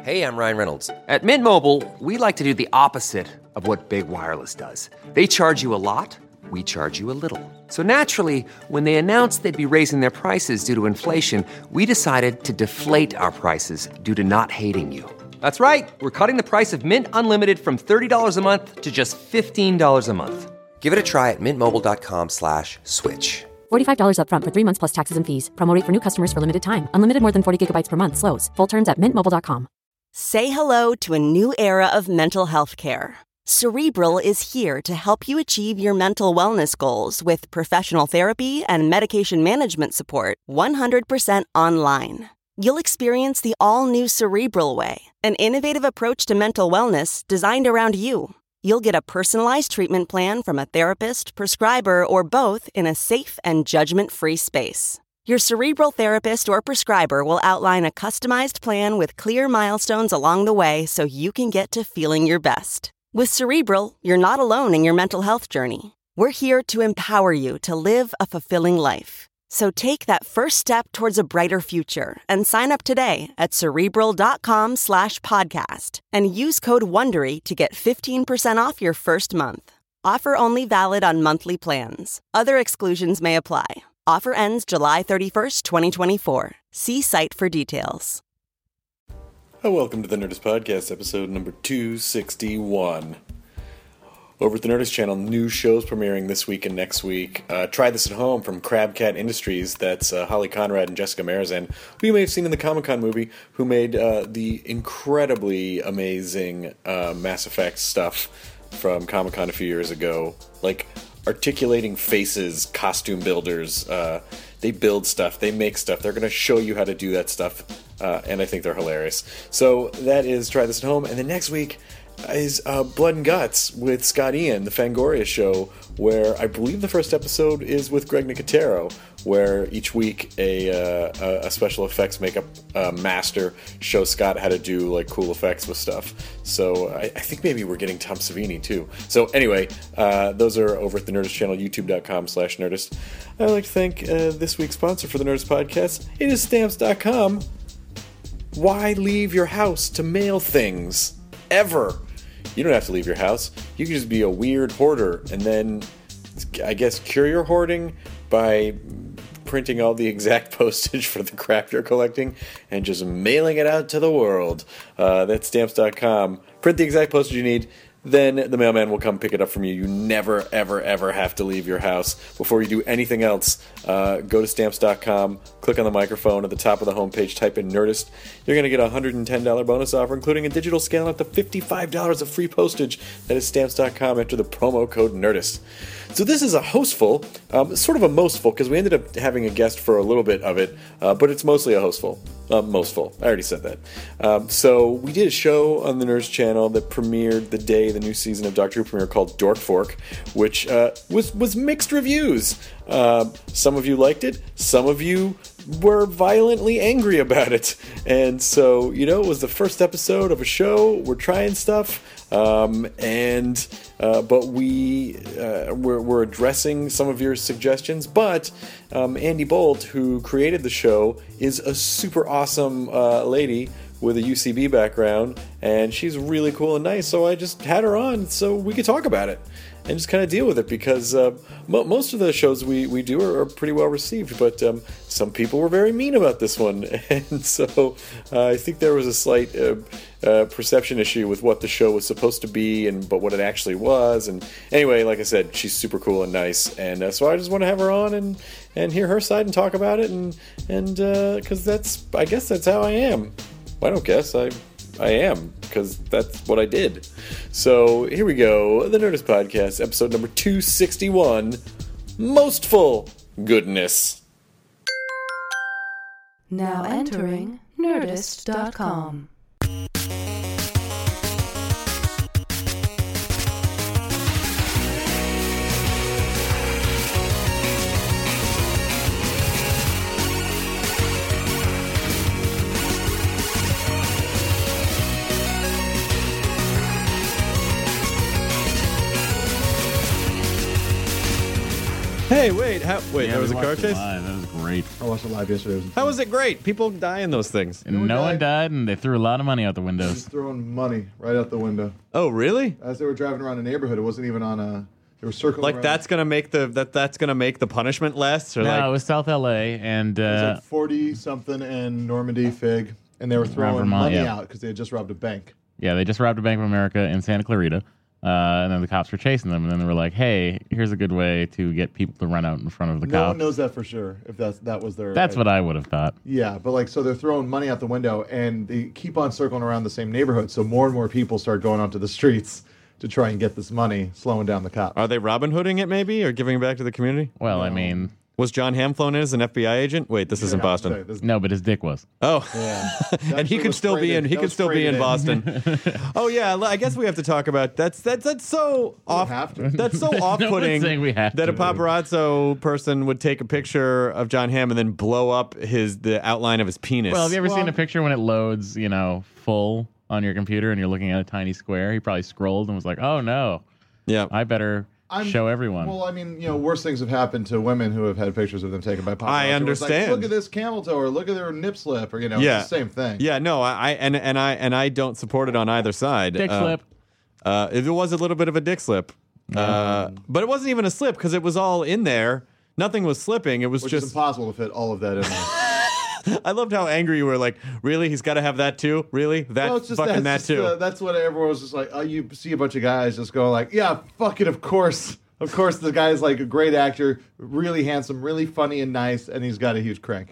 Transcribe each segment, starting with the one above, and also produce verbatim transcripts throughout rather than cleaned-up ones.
Hey, I'm Ryan Reynolds. At Mint Mobile, we like to do the opposite of what Big Wireless does. They charge you a lot, we charge you a little. So naturally, when they announced they'd be raising their prices due to inflation, we decided to deflate our prices due to not hating you. That's right. We're cutting the price of Mint Unlimited from thirty dollars a month to just fifteen dollars a month. Give it a try at mintmobile.com slash switch. forty-five dollars up front for three months plus taxes and fees. Promo rate for new customers for limited time. Unlimited more than forty gigabytes per month slows. Full terms at mint mobile dot com. Say hello to a new era of mental health care. Cerebral is here to help you achieve your mental wellness goals with professional therapy and medication management support one hundred percent online. You'll experience the all-new Cerebral Way, an innovative approach to mental wellness designed around you. You'll get a personalized treatment plan from a therapist, prescriber, or both in a safe and judgment-free space. Your Cerebral therapist or prescriber will outline a customized plan with clear milestones along the way so you can get to feeling your best. With Cerebral, you're not alone in your mental health journey. We're here to empower you to live a fulfilling life. So take that first step towards a brighter future and sign up today at Cerebral.com slash podcast and use code WONDERY to get fifteen percent off your first month. Offer only valid on monthly plans. Other exclusions may apply. Offer ends July thirty-first, twenty twenty-four. See site for details. Oh, welcome to the Nerdist Podcast, episode number two sixty-one. Over at the Nerdist channel, new shows premiering this week and next week. Uh, Try This at Home from Crab Cat Industries. That's uh, Holly Conrad and Jessica Marizan, who you may have seen in the Comic-Con movie, who made uh, the incredibly amazing uh, Mass Effect stuff from Comic-Con a few years ago. Like, articulating faces, costume builders. Uh, they build stuff, they make stuff. They're going to show you how to do that stuff, uh, and I think they're hilarious. So that is Try This at Home. And then next week is uh, Blood and Guts with Scott Ian, the Fangoria show, where I believe the first episode is with Greg Nicotero, where each week a uh, a special effects makeup uh, master shows Scott how to do like cool effects with stuff. So I, I think maybe we're getting Tom Savini too. So anyway, uh, those are over at the Nerdist channel, youtube.com slash Nerdist. I'd like to thank uh, this week's sponsor for the Nerdist Podcast. It is stamps dot com. Why leave your house to mail things? Ever. You don't have to leave your house. You can just be a weird hoarder and then, I guess, cure your hoarding by printing all the exact postage for the crap you're collecting and just mailing it out to the world. Uh, that's stamps dot com. Print the exact postage you need. Then the mailman will come pick it up from you. You never, ever, ever have to leave your house. Before you do anything else, uh, go to stamps dot com, click on the microphone at the top of the homepage, type in Nerdist. You're going to get a one hundred ten dollars bonus offer, including a digital scale up to fifty-five dollars of free postage. That is stamps dot com. Enter the promo code Nerdist. So this is a hostful, um, sort of a mostful, because we ended up having a guest for a little bit of it, uh, but it's mostly a hostful. Uh, mostful. I already said that. Um, so we did a show on the Nerdist channel that premiered the day the new season of Doctor Who premiered called Dork Fork, which uh, was, was mixed reviews. Uh, some of you liked it. Some of you were violently angry about it. And so, you know, it was the first episode of a show. We're trying stuff. Um, and uh, but we uh, we're, we're addressing some of your suggestions. But um, Andy Bolt, who created the show, is a super awesome uh, lady with a U C B background, and she's really cool and nice. So I just had her on so we could talk about it and just kind of deal with it, because uh, mo- most of the shows we, we do are, are pretty well received, but um, some people were very mean about this one, and so uh, I think there was a slight uh, uh, perception issue with what the show was supposed to be, and but what it actually was. And anyway, like I said, she's super cool and nice, and uh, so I just want to have her on and, and hear her side and talk about it, and and because uh, that's I guess that's how I am. Well, I don't guess I. I am, because that's what I did. So, here we go. The Nerdist Podcast, episode number two sixty-one. Mostful goodness. Now entering Nerdist dot com. Hey, wait, how, wait, Yeah, there was we a car watched it chase? live. That was great. I watched it live yesterday. It was How was it great? People die in those things. And one no one died. died, and they threw a lot of money out the windows. just throwing money right out the window Oh, really? as they were driving around the neighborhood. It wasn't even on a. They were circling Like around. that's gonna make the that that's gonna make the punishment less, or No, like it was South L A, and It was uh, like forty something in Normandy, Fig, and they were throwing Vermont, money yeah. out because they had just robbed a bank. yeah, they just robbed a Bank of America in Santa Clarita. Uh, and then the cops were chasing them, and then they were like, "Hey, here's a good way to get people to run out in front of the No cops." one knows that for sure. If that's that was their. That's what I would have thought. Yeah, but like, so they're throwing money out the window, and they keep on circling around the same neighborhood. So more and more people start going onto the streets to try and get this money, slowing down the cops. are they Robin Hooding it maybe or giving it back to the community? Well, I mean, Was John Hamm flown in as an F B I agent? Wait, this isn't Yeah, I'm saying, Boston. this- no, but his dick was. Oh, Yeah. and he That could was still be freighted- in. He that could was still be in freighted Boston. Oh yeah, I guess we have to talk about that's that's that's so off. have to. That's so No one's off-putting saying we have that a to. paparazzo person would take a picture of John Hamm and then blow up his the outline of his penis. Well, have you ever Well- seen a picture when it loads, you know, full on your computer, and you're looking at a tiny square? He probably scrolled and was like, "Oh no, yeah, I better I'm- show everyone." Well, I mean, you know, worse things have happened to women who have had pictures of them taken by paparazzi. I It was like, understand. look at this camel toe, or look at their nip slip, or you know, yeah, it's the same thing. Yeah, no, I, I and and I and I don't support it on either side. Dick Uh, slip. Uh, it was a little bit of a dick slip, uh, but it wasn't even a slip because it was all in there. Nothing was slipping. It was Which is just. impossible to fit all of that in there. I loved how angry you were. Like, really? He's got to have that too? Really? That Well, it's just fucking that's that just, too? uh, that's what everyone was just like. Oh, you see a bunch of guys just go like, yeah, fuck it, of course. Of course, the guy's like a great actor, really handsome, really funny and nice, and he's got a huge crank.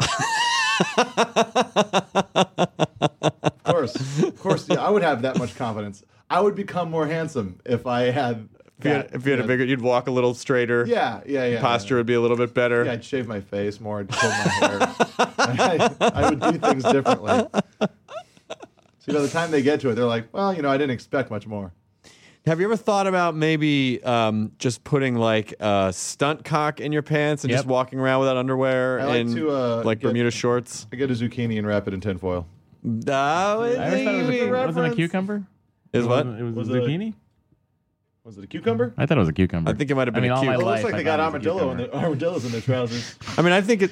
Of course, of course, yeah, I would have that much confidence. I would become more handsome if I had. if you had, that, if you had a know. bigher, you'd walk a little straighter. Yeah, yeah, yeah. Posture yeah. would be a little bit better. Yeah, I'd shave my face more. I'd comb my hair. I, I would do things differently. So by the time they get to it, they're like, well, you know, I didn't expect much more. Have you ever thought about maybe um, just putting like a stunt cock in your pants and Yep. just walking around without underwear I like and to, uh, like get- Bermuda shorts? I get a zucchini and wrap it in tinfoil. No, I always thought it was a, wasn't it a reference. cucumber. Is what? It was, Was a it- zucchini. Was it a cucumber? I thought it was a cucumber. I think it might have been I mean, a all my cucumber. Well, it life, looks like I they got thought it was a armadillo in cucumber. the, armadillos in their trousers. I mean, I think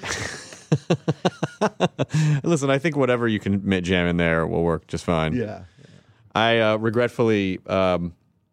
it. Listen, I think whatever you can ma- jam in there will work just fine. Yeah. I uh, regretfully um,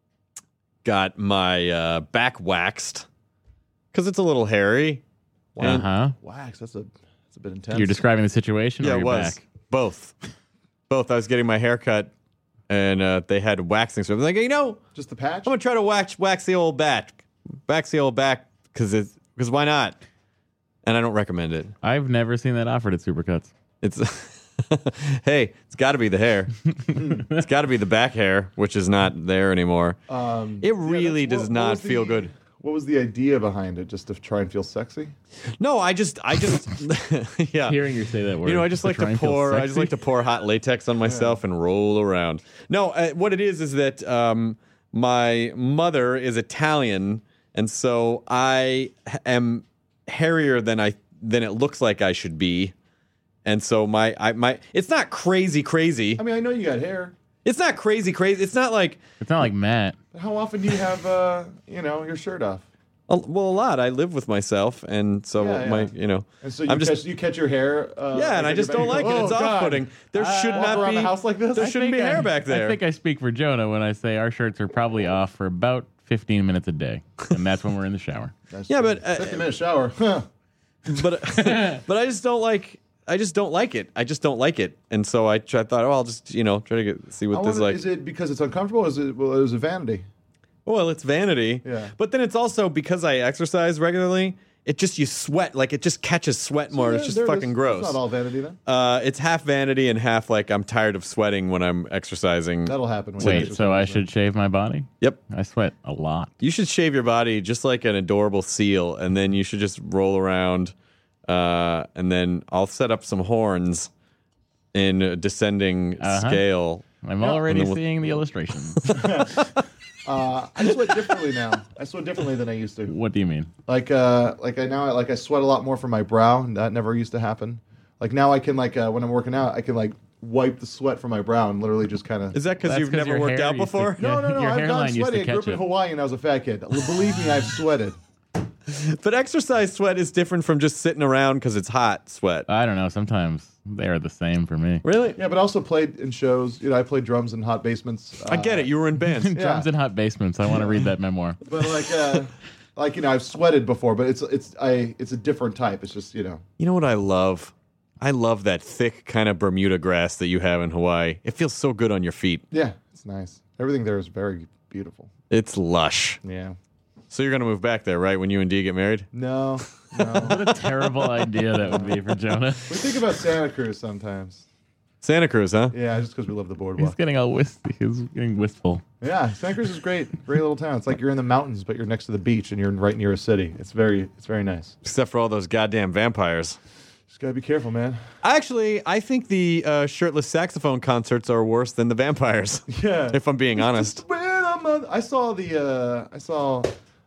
got my uh, back waxed because it's a little hairy. Uh huh. Wax. That's a that's a bit intense. You're describing the situation, Yeah, or it your was back? both. Both. I was getting my hair cut, and uh, they had waxing. So I was like, you know, just the patch. I'm gonna try to wax wax the old back, wax the old back because it's because why not? And I don't recommend it. I've never seen that offered at Supercuts. It's hey, it's got to be the hair. It's got to be the back hair, which is not there anymore. Um, It yeah, really that's- does what- what not was feel the- good. What was the idea behind it? Just to try and feel sexy? No, I just, I just, yeah. Hearing you say that word, You know, I just to like try to and feel pour. I just sexy. like to pour hot latex on myself and roll around. No, uh, what it is is that um, my mother is Italian, and so I h- am hairier than I than it looks like I should be, and so my I my it's not crazy crazy. I mean, I know you got hair. It's not crazy crazy. It's not like It's not like Matt. But how often do you have, uh, you know, your shirt off? a, well a lot. I live with myself, and so Yeah, yeah. my you know And so you I'm catch just you catch your hair. Uh, yeah, and like I in just your don't bed, like you it. go, It's "Oh, God." off-putting. There should walk not around be the house like this? There I shouldn't be think hair I- back there. I think I speak for Jonah when I say our shirts are probably off for about fifteen minutes a day, and that's when we're in the shower. That's Yeah, true. but, uh, fifty minute shower. Huh. but but I just don't like I just don't like it. I just don't like it, and so I, try, thought, oh, I'll just you know try to get, see what I this is wonder, like. is it because it's uncomfortable? Or is it well? Is it vanity? Well, it's vanity, Yeah. But then it's also because I exercise regularly. It just you sweat like it just catches sweat more. There- it's just there it fucking is. gross. It's not all vanity then. Uh, it's half vanity and half like I'm tired of sweating when I'm exercising. That'll happen. When you Wait, exercise, so I though. should shave my body? Yep. I sweat a lot. You should shave your body just like an adorable seal, and then you should just roll around. Uh, and then I'll set up some horns in a descending Uh-huh. scale. I'm already And then we'll- seeing the illustrations. Uh, I sweat differently now. I sweat differently than I used to. What do you mean? Like, uh, like I now like I sweat a lot more from my brow. And that never used to happen. Like now I can like uh, when I'm working out, I can like wipe the sweat from my brow and literally just kind of. Is that because That's you've 'cause never your worked hair out used to- before? No, no, no. Your I've hairline gone used to sweaty. I grew up catch in it. Hawaii and I was a fat kid. Believe me, I've sweated. But exercise sweat is different from just sitting around because it's hot sweat. I don't know. Sometimes they're the same for me. Really? Yeah, but I also played in shows. You know, I played drums in hot basements. Uh, I get it. You were in bands. Drums in hot basements. I want to read that memoir. But like, uh, like you know, I've sweated before, but it's it's I it's a different type. It's just you know. You know what I love? I love that thick kind of Bermuda grass that you have in Hawaii. It feels so good on your feet. Yeah, it's nice. Everything there is very beautiful. It's lush. Yeah. So you're going to move back there, right, when you and Dee get married? No, no. What a terrible idea that would be for Jonah. We think about Santa Cruz sometimes. Santa Cruz, huh? Yeah, just because we love the He's boardwalk. getting all wistful. He's getting wistful. Yeah, Santa Cruz is great. Great little town. It's like you're in the mountains, but you're next to the beach, and you're right near a city. It's very, it's very nice. Except for all those goddamn vampires. Just gotta be careful, man. Actually, I think the uh, shirtless saxophone concerts are worse than the vampires. Yeah. If I'm being honest. I saw the. Uh, I saw.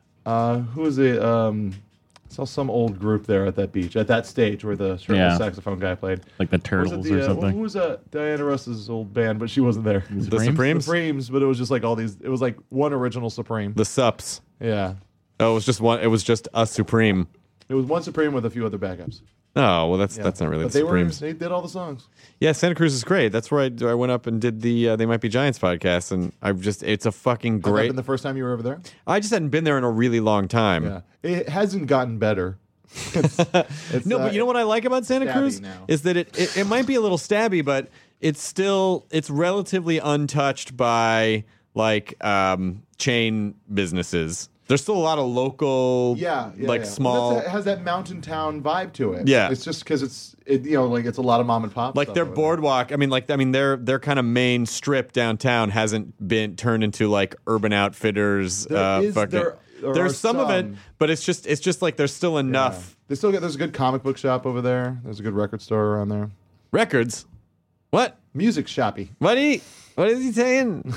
Uh, who was it? Um, I saw some old group there at that beach, at that stage where the shirtless Yeah. saxophone guy played. Like the Was it Turtles the, or uh, something. Who was uh, Diana Ross's old band? But she wasn't there. The Supremes? Supremes? Supremes, but it was just like all these. It was like one original Supreme. The Sups. Yeah, Oh, it was just one. It was just a Supreme. it was one Supreme with a few other backups. Oh, well, that's Yeah. that's not really But the they were. Supremes. They did all the songs. Yeah, Santa Cruz is great. That's where I, I went up and did the uh, They Might Be Giants podcast, and I've just it's a fucking Has that great. been the first time you were over there? I just hadn't been there in a really long time. Yeah, it hasn't gotten better. It's, it's, No, uh, but you know what I like about Santa stabby Cruz now. is that it, it it might be a little stabby, but it's still it's relatively untouched by like um, chain businesses. There's still a lot of local, Yeah, yeah like yeah. small, Well, that's- it has that mountain town vibe to it. Yeah. it's just because it's it, you know like it's a lot of mom and pop. like stuff their over there. boardwalk. I mean, like I mean, their their kind of main strip downtown hasn't been turned into like Urban Outfitters. There uh, is- fucking, there- there there's are some, of it, some. but it's just it's just like there's still Yeah. enough They still get there's a good comic book shop over there. There's a good record store around there. records. What? Music shoppy. What he? What is he saying?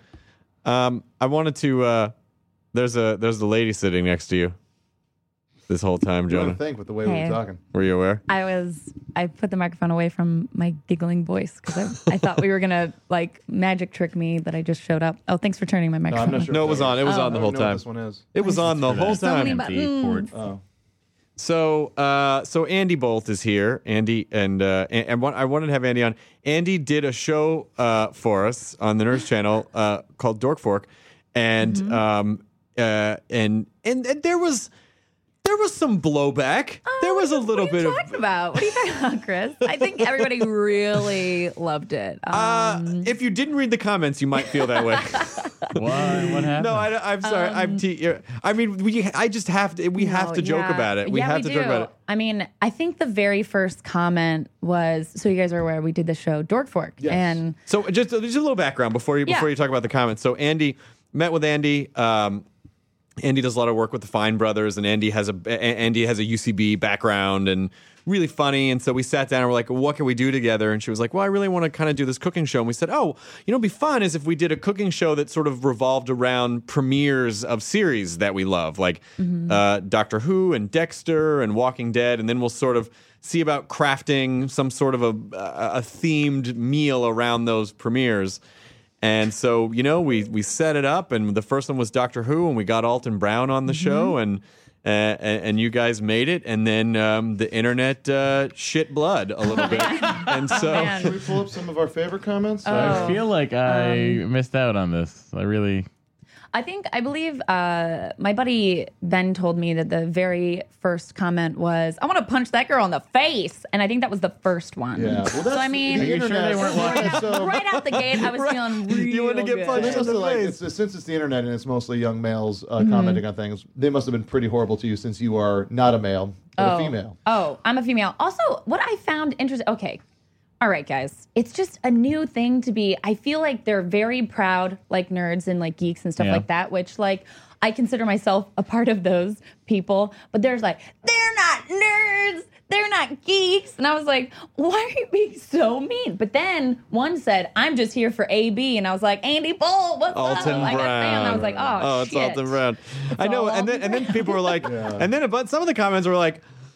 um, I wanted to. Uh, there's a there's the lady sitting next to you. This whole time, I Jonah. don't think with the way we Hey. were talking. Were you aware? I was. I put the microphone away from my giggling voice because I, I thought we were gonna like magic trick me that I just showed up. Oh, thanks for turning my No, microphone. I'm not on. sure. No, if it was that on. It was Oh. on the I whole don't know what time. this one is. It was on the whole So many time. buttons. Oh, So, uh, so Andy Bolt is here. Andy and uh, and, and one, I wanted to have Andy on. Andy did a show uh, for us on the Nerds Channel uh, called Dork Fork, and Mm-hmm. um, uh, and, and and there was there was some blowback. there was a little what are bit you of. talking about? What are you talking about, Chris? I think everybody really loved it. Um, Uh, if you didn't read the comments, you might feel that way. What? What happened? no, I, I'm sorry. I'm. Te- I mean, we. I just have to. We have No, to joke yeah. about it. We yeah, have we to do. joke about it. I mean, I think the very first comment was so you guys are aware we did the show Dork Fork. Yes. And So just, just a little background before you before Yeah. you talk about the comments. So Andy met with Andy. Um, Andy does a lot of work with the Fine Brothers, and Andy has a A- Andy has a U C B background and really funny. And so we sat down and we're like, what can we do together? And she was like, well, I really want to kind of do this cooking show. And we said, oh, you know, it'd be fun is if we did a cooking show that sort of revolved around premieres of series that we love, like uh, Doctor Who and Dexter and Walking Dead, and then we'll sort of see about crafting some sort of a, a, a themed meal around those premieres. And so, you know, we we set it up, and the first one was Doctor Who, and we got Alton Brown on the show, and uh, and, and you guys made it, and then um, the internet uh, shit blood a little bit, and so man. should we pull up some of our favorite comments? I feel like I Um, missed out on this. I really. I think, I believe uh, my buddy Ben told me that the very first comment was, I want to punch that girl in the face. And I think that was the first one. Yeah. Well, so, that's I mean, the Are you sure internet. they weren't right, out, So- right out the gate, I was feeling real You wanted to get good. punched They in must the have, like, face. it's, since it's the internet and it's mostly young males uh, Mm-hmm. commenting on things, they must have been pretty horrible to you since you are not a male, but oh. a female. Oh, I'm a female. Also, what I found interesting, okay. All right, guys. It's just a new thing to be. I feel like they're very proud, like nerds and like geeks and stuff Yeah. like that, which like I consider myself a part of those people. But there's like, they're not nerds. They're not geeks. And I was like, why are you being so mean? But then one said, I'm just here for A B. And I was like, Andy Bull, what's Alton up? I got Brown. Sam. I was like, oh, oh, it's shit. Alton Brown. I know, all and then Alton and then Brown. people were like, and then but some of the comments were like,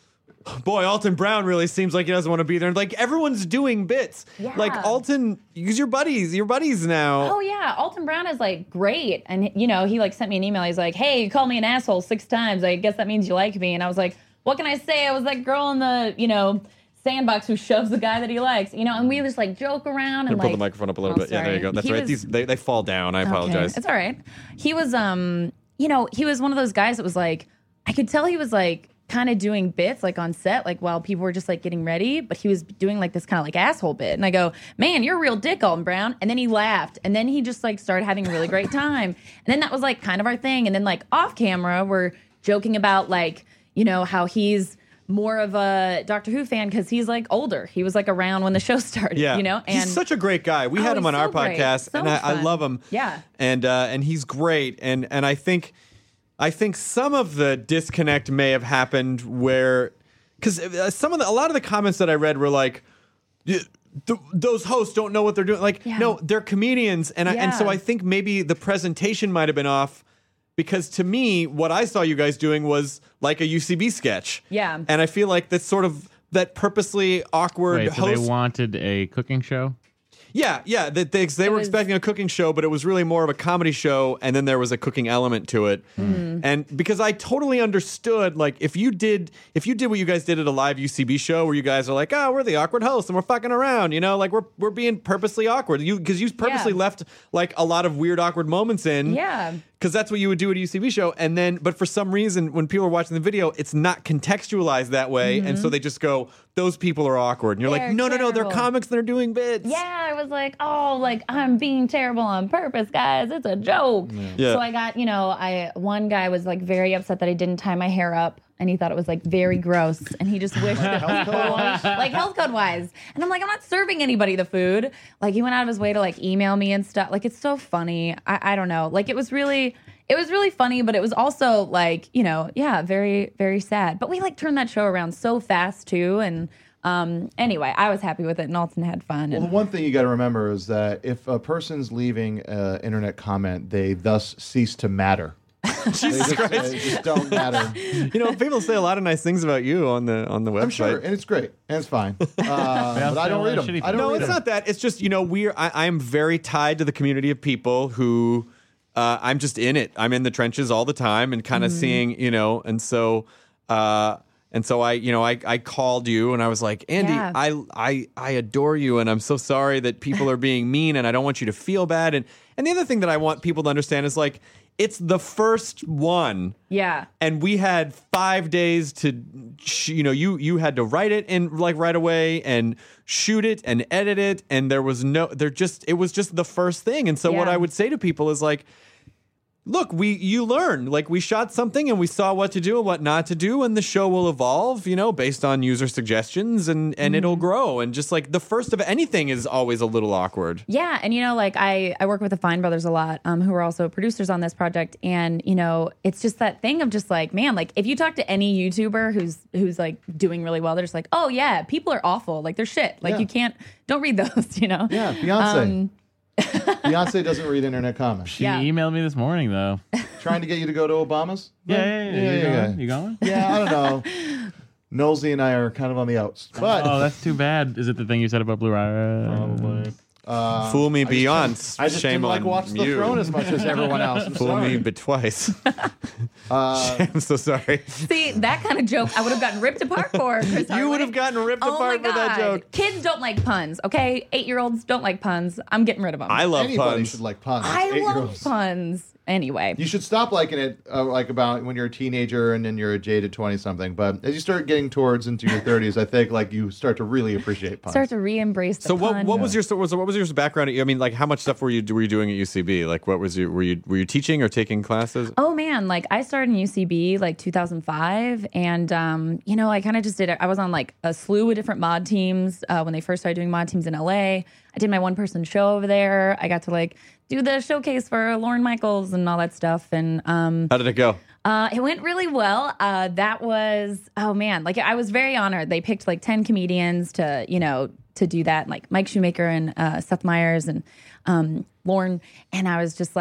boy, Alton Brown really seems like he doesn't want to be there. And like everyone's doing bits. Yeah. Like Alton, use your buddies, your buddies now. Oh yeah, Alton Brown is like great, and you know he like sent me an email. He's like, "Hey, you called me an asshole six times. I guess that means you like me." And I was like, "What can I say? I was that girl in the you know sandbox who shoves the guy that he likes, you know." And we just like joke around and pull like the microphone up a little oh, bit. Yeah, there you sorry. go. That's He right. was- These they, they fall down. I apologize. Okay, it's all right. He was, um, you know, he was one of those guys that was like, I could tell he was like kind of doing bits like on set, like while people were just like getting ready, but he was doing like this kind of like asshole bit. And I go, man, you're a real dick, Alton Brown. And then he laughed. And then he just like started having a really great time. And then that was like kind of our thing. And then like off camera, we're joking about like, you know, how he's more of a Doctor Who fan because he's like older. He was like around when the show started, Yeah, you know? he's such a great guy. We Oh, had him he's on our so great. podcast, So and I, much I fun. love him. Yeah. and uh, and he's great. And and I think I think some of the disconnect may have happened where because some of the a lot of the comments that I read were like, "Yeah, th- those hosts don't know what they're doing. Like, Yeah. no, they're comedians, and I, and so Yeah. I think maybe the presentation might have been off. Because to me, what I saw you guys doing was like a U C B sketch. Yeah. And I feel like that's sort of that purposely awkward Wait, so host. they wanted a cooking show? Yeah, yeah. They, they, they It were was- expecting a cooking show, but it was really more of a comedy show, and then there was a cooking element to it. Mm-hmm. And because I totally understood, like, if you did, if you did what you guys did at a live U C B show, where you guys are like, oh, we're the awkward hosts and we're fucking around, you know, like we're we're being purposely awkward. You because you purposely Yeah. left like a lot of weird awkward moments in. Yeah. Because that's what you would do at a U C B show. And then, but for some reason, when people are watching the video, it's not contextualized that way. And so they just go, those people are awkward. And you're like, Mm-hmm. no, They're no, no, they're terrible. comics that are doing bits. Yeah, I was like, oh, like I'm being terrible on purpose, guys. It's a joke. Yeah. So I got, you know, I one guy was like very upset that I didn't tie my hair up, and he thought it was like very gross, and he just wished that people, like health code wise. And I'm like, I'm not serving anybody the food. Like he went out of his way to like email me and stuff. Like it's so funny. I, I don't know. Like it was really. It was really funny, but it was also like, you know, yeah, very, very sad. But we like turned that show around so fast too. And um, anyway, I was happy with it, and Alton had fun. Well, the And one thing you got to remember is that if a person's leaving an internet comment, they thus cease to matter. Jesus They just, Christ. they just don't matter. You know, people say a lot of nice things about you on the on the website. I'm sure, and it's great, and it's fine. Uh, but I don't read them. I don't No, read it's them. not that. It's just you know, we're I, I am very tied to the community of people who uh, I'm just in it. I'm in the trenches all the time and kind of seeing, you know, and so uh, and so I, you know, I, I called you and I was like, Andy, Yeah. I I I adore you and I'm so sorry that people are being mean and I don't want you to feel bad. And and the other thing that I want people to understand is like it's the first one. yeah. And we had five days to, sh- you know, you you had to write it in like right away and shoot it and edit it, and there was no, there just it was just the first thing. And so what Yeah. I would say to people is like, look, we you learn, like we shot something and we saw what to do and what not to do, and the show will evolve, you know, based on user suggestions, and and it'll grow. And just like the first of anything is always a little awkward. Yeah, and you know, like I, I work with the Fine Brothers a lot, um, who are also producers on this project, and you know, it's just that thing of just like, man, like if you talk to any YouTuber who's who's like doing really well, they're just like, oh yeah, people are awful, like they're shit, like Yeah. you can't, don't read those, you know? Yeah, Beyonce. Um, Beyonce doesn't read internet comments. She Yeah. emailed me this morning, though. Trying to get you to go to Obama's? Yeah, yeah, yeah. yeah, you, yeah, going? yeah. you going? Yeah, I don't know. Nosy and I are kind of on the outs. But Oh, that's too bad. Is it the thing you said about Blue Ire? Probably. uh, Fool me I just beyond. couldn't- I just Shame didn't like on watch the you. throne as much as everyone else. I'm Fool sorry. me but twice. Uh, I'm so sorry. See, that kind of joke I would have gotten ripped apart for. Chris You would Hardwick. have gotten ripped Oh apart my for that God. joke. Kids don't like puns, okay? Eight-year-olds don't like puns. I'm getting rid of them. I love anybody puns. should like puns. I love Eight-year-olds. puns. Anyway. You should stop liking it, uh, like about when you're a teenager and then you're a jaded twenty something. But as you start getting towards into your thirties, I think like you start to really appreciate puns. Start to re-embrace the So what pun. what was your so what was your background? I mean, like how much stuff were you were you doing at U C B? Like what was you were you were you teaching or taking classes? Oh man, like I started in U C B like two thousand five, and um, you know, I kind of just did it. I was on like a slew of different mod teams uh, when they first started doing mod teams in L A. I did my one person show over there. I got to like do the showcase for Lauren Michaels and all that stuff, and um, How did it go? uh, it went really well. Uh, that was, oh man, like I was very honored. They picked like ten comedians to, you know, to do that, like Mike Shoemaker and uh, Seth Meyers and um, Lauren. And I was just like,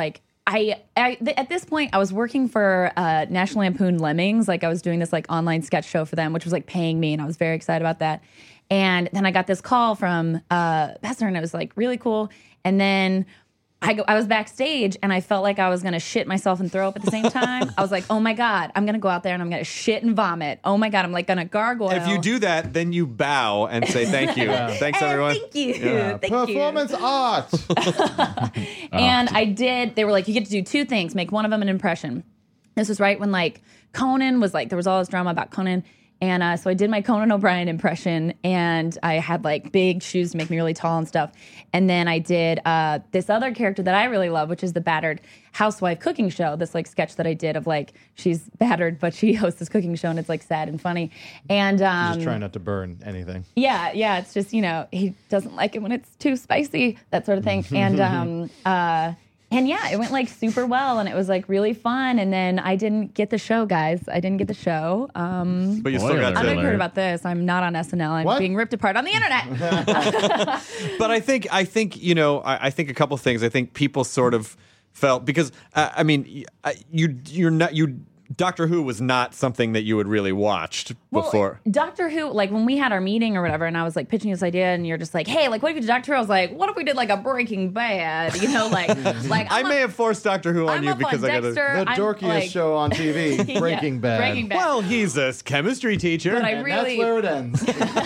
I, I th- at this point I was working for uh, National Lampoon Lemmings. Like I was doing this like online sketch show for them, which was like paying me, and I was very excited about that. And then I got this call from uh, Besser, and it was like really cool. And then I go, I was backstage, and I felt like I was gonna shit myself and throw up at the same time. I was like, oh my god, I'm gonna go out there and I'm gonna shit and vomit. Oh my god, I'm like gonna gargoyle. If you do that, then you bow and say thank you. Thanks, Hey, everyone. Thank you. Yeah. Thank Performance you. art. And I did, they were like, you get to do two things, make one of them an impression. This was right when like Conan was like, there was all this drama about Conan. And uh, so I did my Conan O'Brien impression, and I had like big shoes to make me really tall and stuff. And then I did uh, this other character that I really love, which is the battered housewife cooking show. This like sketch that I did of like, she's battered, but she hosts this cooking show, and it's like sad and funny. And um, Just trying not to burn anything. yeah, yeah, it's just, you know, he doesn't like it when it's too spicy, that sort of thing. And um, uh, and yeah, it went like super well, and it was like really fun. And then I didn't get the show, guys. I didn't get the show. Um, But you still Spoiler got I don't know if to. you heard about this. I'm not on S N L. I'm What? being ripped apart on the internet. But I think I think you know I, I think a couple things. I think people sort of felt because uh, I mean y- I- you you're not you Doctor Who was not something that you had really watched before. Well, Doctor Who, like when we had our meeting or whatever, and I was like pitching this idea, and you're just like, hey, like what if we did Doctor Who? I was like, what if we did like a Breaking Bad? You know, like like I I'm may up- have forced Doctor Who on I'm you up because on I got Dexter. The I'm, dorkiest like- show on T V, Yeah, Breaking Bad. Breaking Bad. Well, he's a chemistry teacher. But I And really, that's where it ends.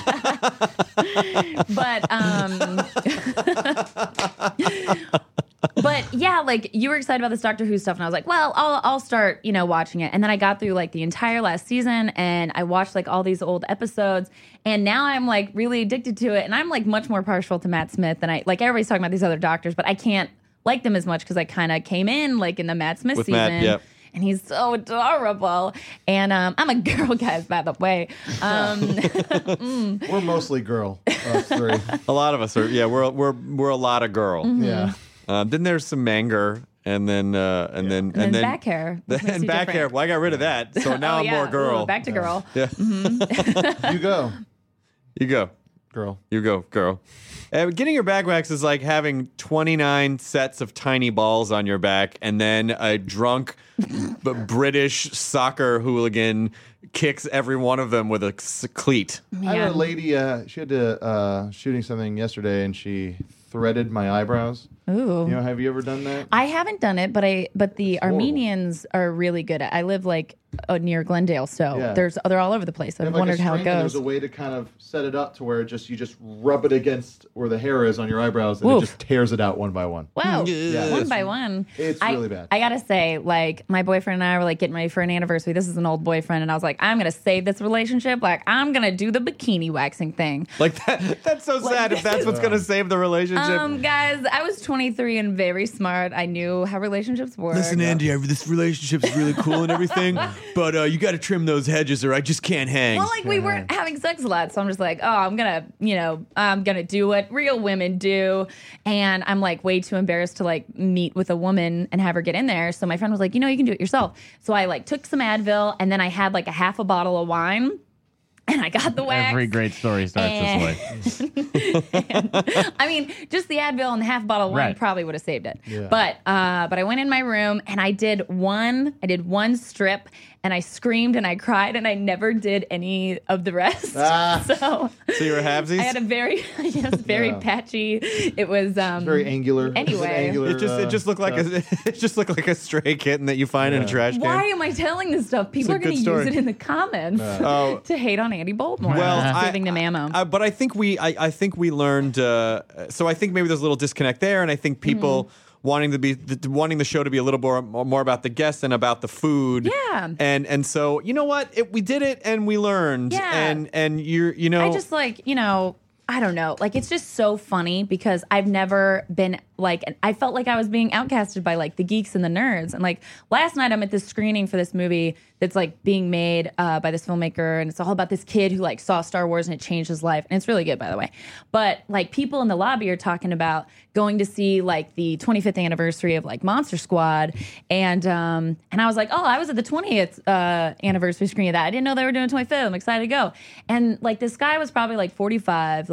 but um but yeah, like you were excited about this Doctor Who stuff, and I was like, well, I'll I'll start, you know, watching it. And then I got through like the entire last season, and I watched like all these old episodes, and now I'm like really addicted to it, and I'm like much more partial to Matt Smith than I like. Everybody's talking about these other doctors, but I can't like them as much because I kind of came in like in the Matt Smith With season. Matt, yep. And he's so adorable. And um, I'm a girl, guys, by the way. Um, We're mostly girl, us three. A lot of us are. Yeah, we're we're we're a lot of girl. Mm-hmm. Yeah. Um, then there's some Manger, and then uh, and then and, then, then back hair. which makes and you back hair. different. Well, I got rid of that, so now Oh, I'm yeah. more girl. Ooh, back to girl. Yeah, You go, you go. girl. You go, girl. Uh, getting your back waxed is like having twenty-nine sets of tiny balls on your back, and then a drunk b- British soccer hooligan kicks every one of them with a s- cleat. I had a Man. lady, uh, she had to, uh, shooting something yesterday, and she threaded my eyebrows. Ooh. You know, have you ever done that? I haven't done it, but I but the horrible. Armenians are really good at. I live like uh, near Glendale, so Yeah. there's they're all over the place. They I've have, like, a wondered how it string, and goes. There's a way to kind of set it up to where it just you just rub it against where the hair is on your eyebrows, and Oof. it just tears it out one by one. Wow, Yeah, one it's- by one. it's I, really bad. I gotta say, like my boyfriend and I were like getting ready for an anniversary. This is an old boyfriend, and I was like, I'm gonna save this relationship. Like I'm gonna do the bikini waxing thing. Like that. That's so sad. If that's what's gonna save the relationship. Um, guys, I was twenty-three and very smart. I knew how relationships work. Andy, this relationship's really cool and everything, but uh, you got to trim those hedges, or I just can't hang. Well, like we weren't having sex a lot, so I'm just like, oh, I'm gonna, you know, I'm gonna do what real women do, and I'm like way too embarrassed to like meet with a woman and have her get in there. So my friend was like, you know, you can do it yourself. So I like took some Advil, and then I had like a half a bottle of wine. And I got the wax. Every great story starts And- this way. And, I mean, just the Advil and the half bottle of wine Right. probably would have saved it. Yeah. But uh, but I went in my room and I did one. I did one strip, and I screamed and I cried, and I never did any of the rest. Ah. So So you were halvesies? I had a very yes, very Yeah. patchy. It was um, Very angular. Anyway. Angular, It just uh, it just looked like stuff. a it just looked like a stray kitten that you find in a Yeah. trash can. Why am I telling this stuff? People a are going good to use story. it in the comments Oh. to hate on Andy Boldmore. Well, Just I- giving them ammo. I, but I think we, I, I think we learned. Uh, so I think maybe there's a little disconnect there, and I think people Mm-hmm. wanting to be th- wanting the show to be a little more more about the guests and about the food. Yeah. And and so you know what, it, we did it, and we learned. Yeah. And and you're you know. I just like, you know, I don't know. Like, it's just so funny because I've never been like, I felt like I was being outcasted by like the geeks and the nerds. And like last night, I'm at this screening for this movie that's like being made uh, by this filmmaker. And it's all about this kid who like saw Star Wars and it changed his life. And it's really good, by the way. But like people in the lobby are talking about going to see like the twenty-fifth anniversary of like Monster Squad. And um, and I was like, oh, I was at the twentieth uh, anniversary screening of that. I didn't know they were doing twenty-fifth. I'm excited to go. And like this guy was probably like forty-five, like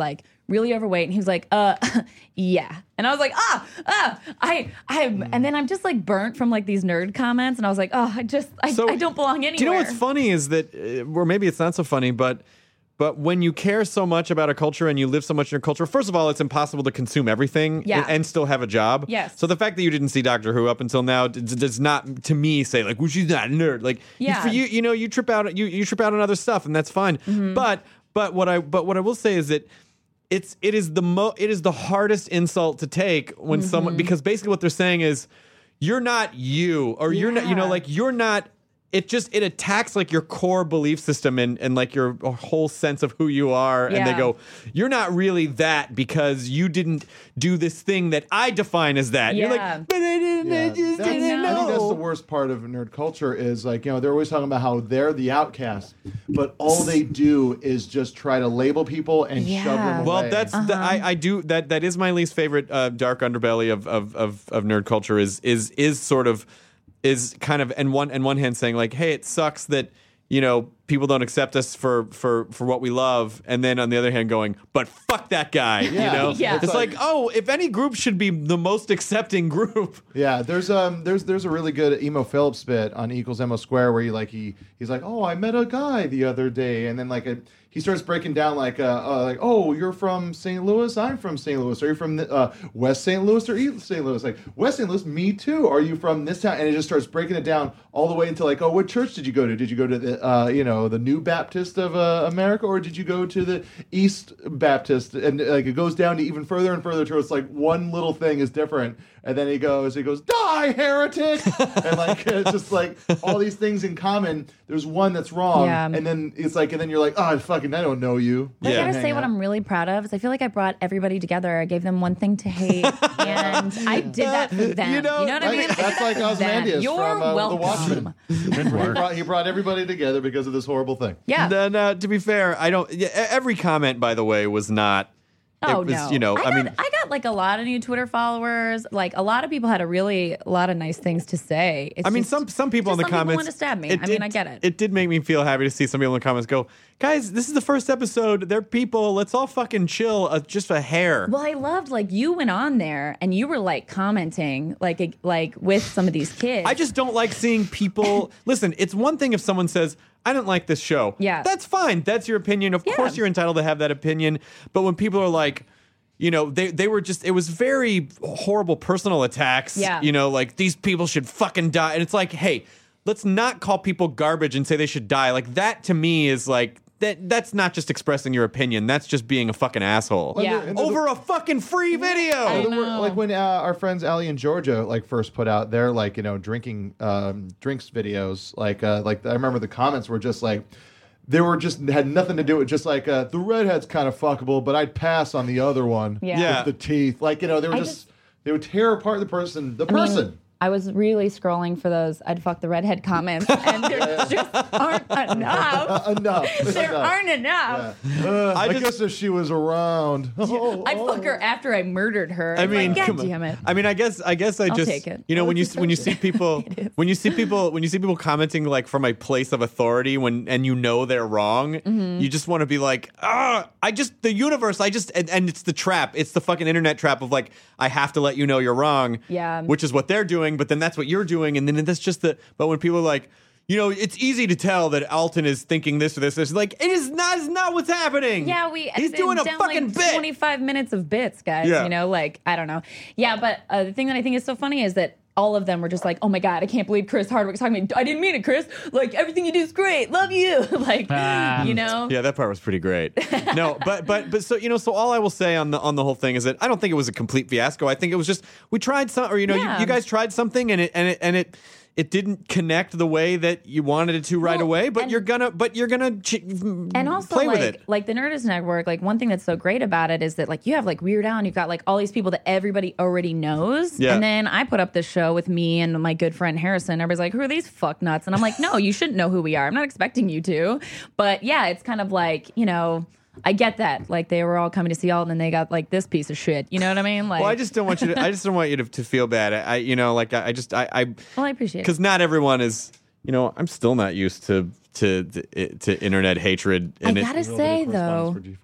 really overweight, and he was like, uh, yeah. And I was like, ah, ah, I, I, and then I'm just like burnt from like these nerd comments, and I was like, oh, I just, I, So, I don't belong anywhere. Do you know what's funny is that, uh, or maybe it's not so funny, but but when you care so much about a culture and you live so much in your culture, first of all, it's impossible to consume everything Yeah. and, and still have a job. Yes. So the fact that you didn't see Doctor Who up until now d- d- does not, to me, say like, well, she's not a nerd. Like, Yeah. for you, you know, you trip out, you you trip out on other stuff, and that's fine. Mm-hmm. But but what I but what I will say is that. It's it is the mo it is the hardest insult to take when Mm-hmm. someone, because basically what they're saying is you're not you, or you're not, you know, Yeah. like you're not. It just it attacks like your core belief system and, and like your whole sense of who you are, and they Yeah. go, you're not really that because you didn't do this thing that I define as that. You're Yeah. like, but I didn't, I Yeah, just that's- didn't I think that's the know. worst part of nerd culture is like, you know, they're always talking about how they're the outcast, but all they do is just try to label people and shove Yeah. them away. Well, that's the, Uh-huh. I, I do that. That is my least favorite uh, dark underbelly of, of of of nerd culture. Is is is sort of is kind of and one and one hand saying like, hey, it sucks that you know people don't accept us for for for what we love, and then on the other hand going, but fuck that guy. Yeah. You know, Yeah. it's, It's like, like- oh, if any group should be the most accepting group. Yeah, there's um there's there's a really good Emo Phillips bit on E equals M O square where he like he he's like, oh, I met a guy the other day, and then like a, he starts breaking down like uh, uh like, oh, you're from Saint Louis, I'm from Saint Louis, are you from the, uh, West Saint Louis or East Saint Louis? Like West Saint Louis, me too. Are you from this town? And it just starts breaking it down all the way into like, oh, what church did you go to? Did you go to the uh you know the New Baptist of uh, America, or did you go to the East Baptist? And like it goes down to even further and further to it's like one little thing is different. And then he goes, he goes, die, heretic! And like, it's just like all these things in common. There's one that's wrong. Yeah. And then it's like, and then you're like, oh, fucking, I don't know you. I Yeah. gotta Hang say what out. I'm really proud of is I feel like I brought everybody together. I gave them one thing to hate, and I did that for them. You know, what I mean? That's, that's like Them. Ozymandias You're from uh, The welcome. Watchmen. Good He work. brought, he brought everybody together because of this horrible thing. Yeah. No, no, to be fair, I don't. Yeah, every comment, by the way, was not. Oh it was, no! You know, I, I, got, mean, I got like a lot of new Twitter followers. Like a lot of people had a really a lot of nice things to say. It's I mean, just- some some people in just the some people comments want to stab me. it I mean, did- I get it. It did make me feel happy to see some people in the comments go, guys, this is the first episode. They're people. Let's all fucking chill. Uh, just a hair. Well, I loved like you went on there and you were like commenting like like with some of these kids. I just don't like seeing people. Listen, it's one thing if someone says, I don't like this show. Yeah. That's fine. That's your opinion. Of Yeah. course, you're entitled to have that opinion. But when people are like, you know, they, they were just, it was very horrible personal attacks. Yeah. You know, like these people should fucking die. And it's like, hey, let's not call people garbage and say they should die. Like that to me is like, that that's not just expressing your opinion. That's just being a fucking asshole. Yeah. And the- Over a fucking free video. I There were- know. Like when uh, our friends Ali and Georgia like first put out their like you know drinking um, drinks videos, like uh, like I remember the comments were just like they were just had nothing to do with just like uh, the redhead's kind of fuckable, but I'd pass on the other one Yeah. Yeah. with the teeth. Like you know they were I just, just- they would tear apart the person, the I mean, person. I was really scrolling for those I'd fuck the redhead comments, and there just aren't enough. Uh, enough. There Enough. aren't enough. Uh, I, I just- guess if she was around. Oh, I'd oh. fuck her after I murdered her. I It's mean, like, God come on. damn it. I mean, I guess, I guess, I I'll just, take it. you know, Oh, when you it's when you see people, It is. when you see people, when you see people commenting like from a place of authority, when and you know they're wrong, Mm-hmm. you just want to be like, ah, I just the universe, I just, and, and it's the trap, it's the fucking internet trap of like, I have to let you know you're wrong, Yeah. which is what they're doing, but then that's what you're doing, and then that's just the, but when people are like, you know, it's easy to tell that Alton is thinking this or this. It's like it is not. Is not what's happening. Yeah, we He's edited doing a down fucking like bit. twenty-five minutes of bits, guys. Yeah. You know, like I don't know. Yeah, but uh, the thing that I think is so funny is that all of them were just like, "Oh my god, I can't believe Chris Hardwick's talking to me. I didn't mean it, Chris. Like everything you do is great. Love you." Like, Ah. you know. Yeah, that part was pretty great. No, but but but so you know, so all I will say on the on the whole thing is that I don't think it was a complete fiasco. I think it was just we tried some, or you know, Yeah. you, you guys tried something and it and it and it it didn't connect the way that you wanted it to right Well, away. But and- you're gonna but you're gonna ch- And also, play like, with it. like the Nerdist Network, like one thing that's so great about it is that like you have like Weird Al, and you've got like all these people that everybody already knows. Yeah. And then I put up this show with me and my good friend Harrison. Everybody's like, "Who are these fuck nuts?" And I'm like, "No, you shouldn't know who we are. I'm not expecting you to." But yeah, it's kind of like, you know, I get that. Like they were all coming to see Alton, and they got like this piece of shit. You know what I mean? Like, Well, I just don't want you to. I just don't want you to, to feel bad. I, you know, like I, I just, I, I, well, I appreciate it. because not everyone is. You know, I'm still not used to to to, to internet hatred. I And it, gotta Little bit of say correspondence though, for G four.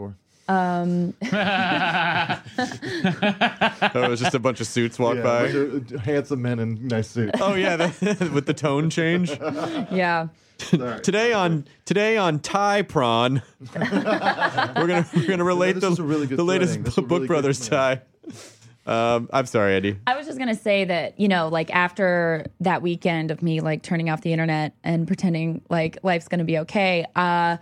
Um, Oh, it was just a bunch of suits walk Yeah, by. a bunch of handsome men in nice suits. Oh yeah, the, with the tone change. yeah. Sorry. Today on today on Thai prawn, we're gonna we're gonna relate this the, is a really good the latest threading. This is a Book really good Brothers thread. tie. Um, I'm sorry, Eddie. I was just gonna say that, you know, like after that weekend of me like turning off the internet and pretending like life's gonna be okay, uh,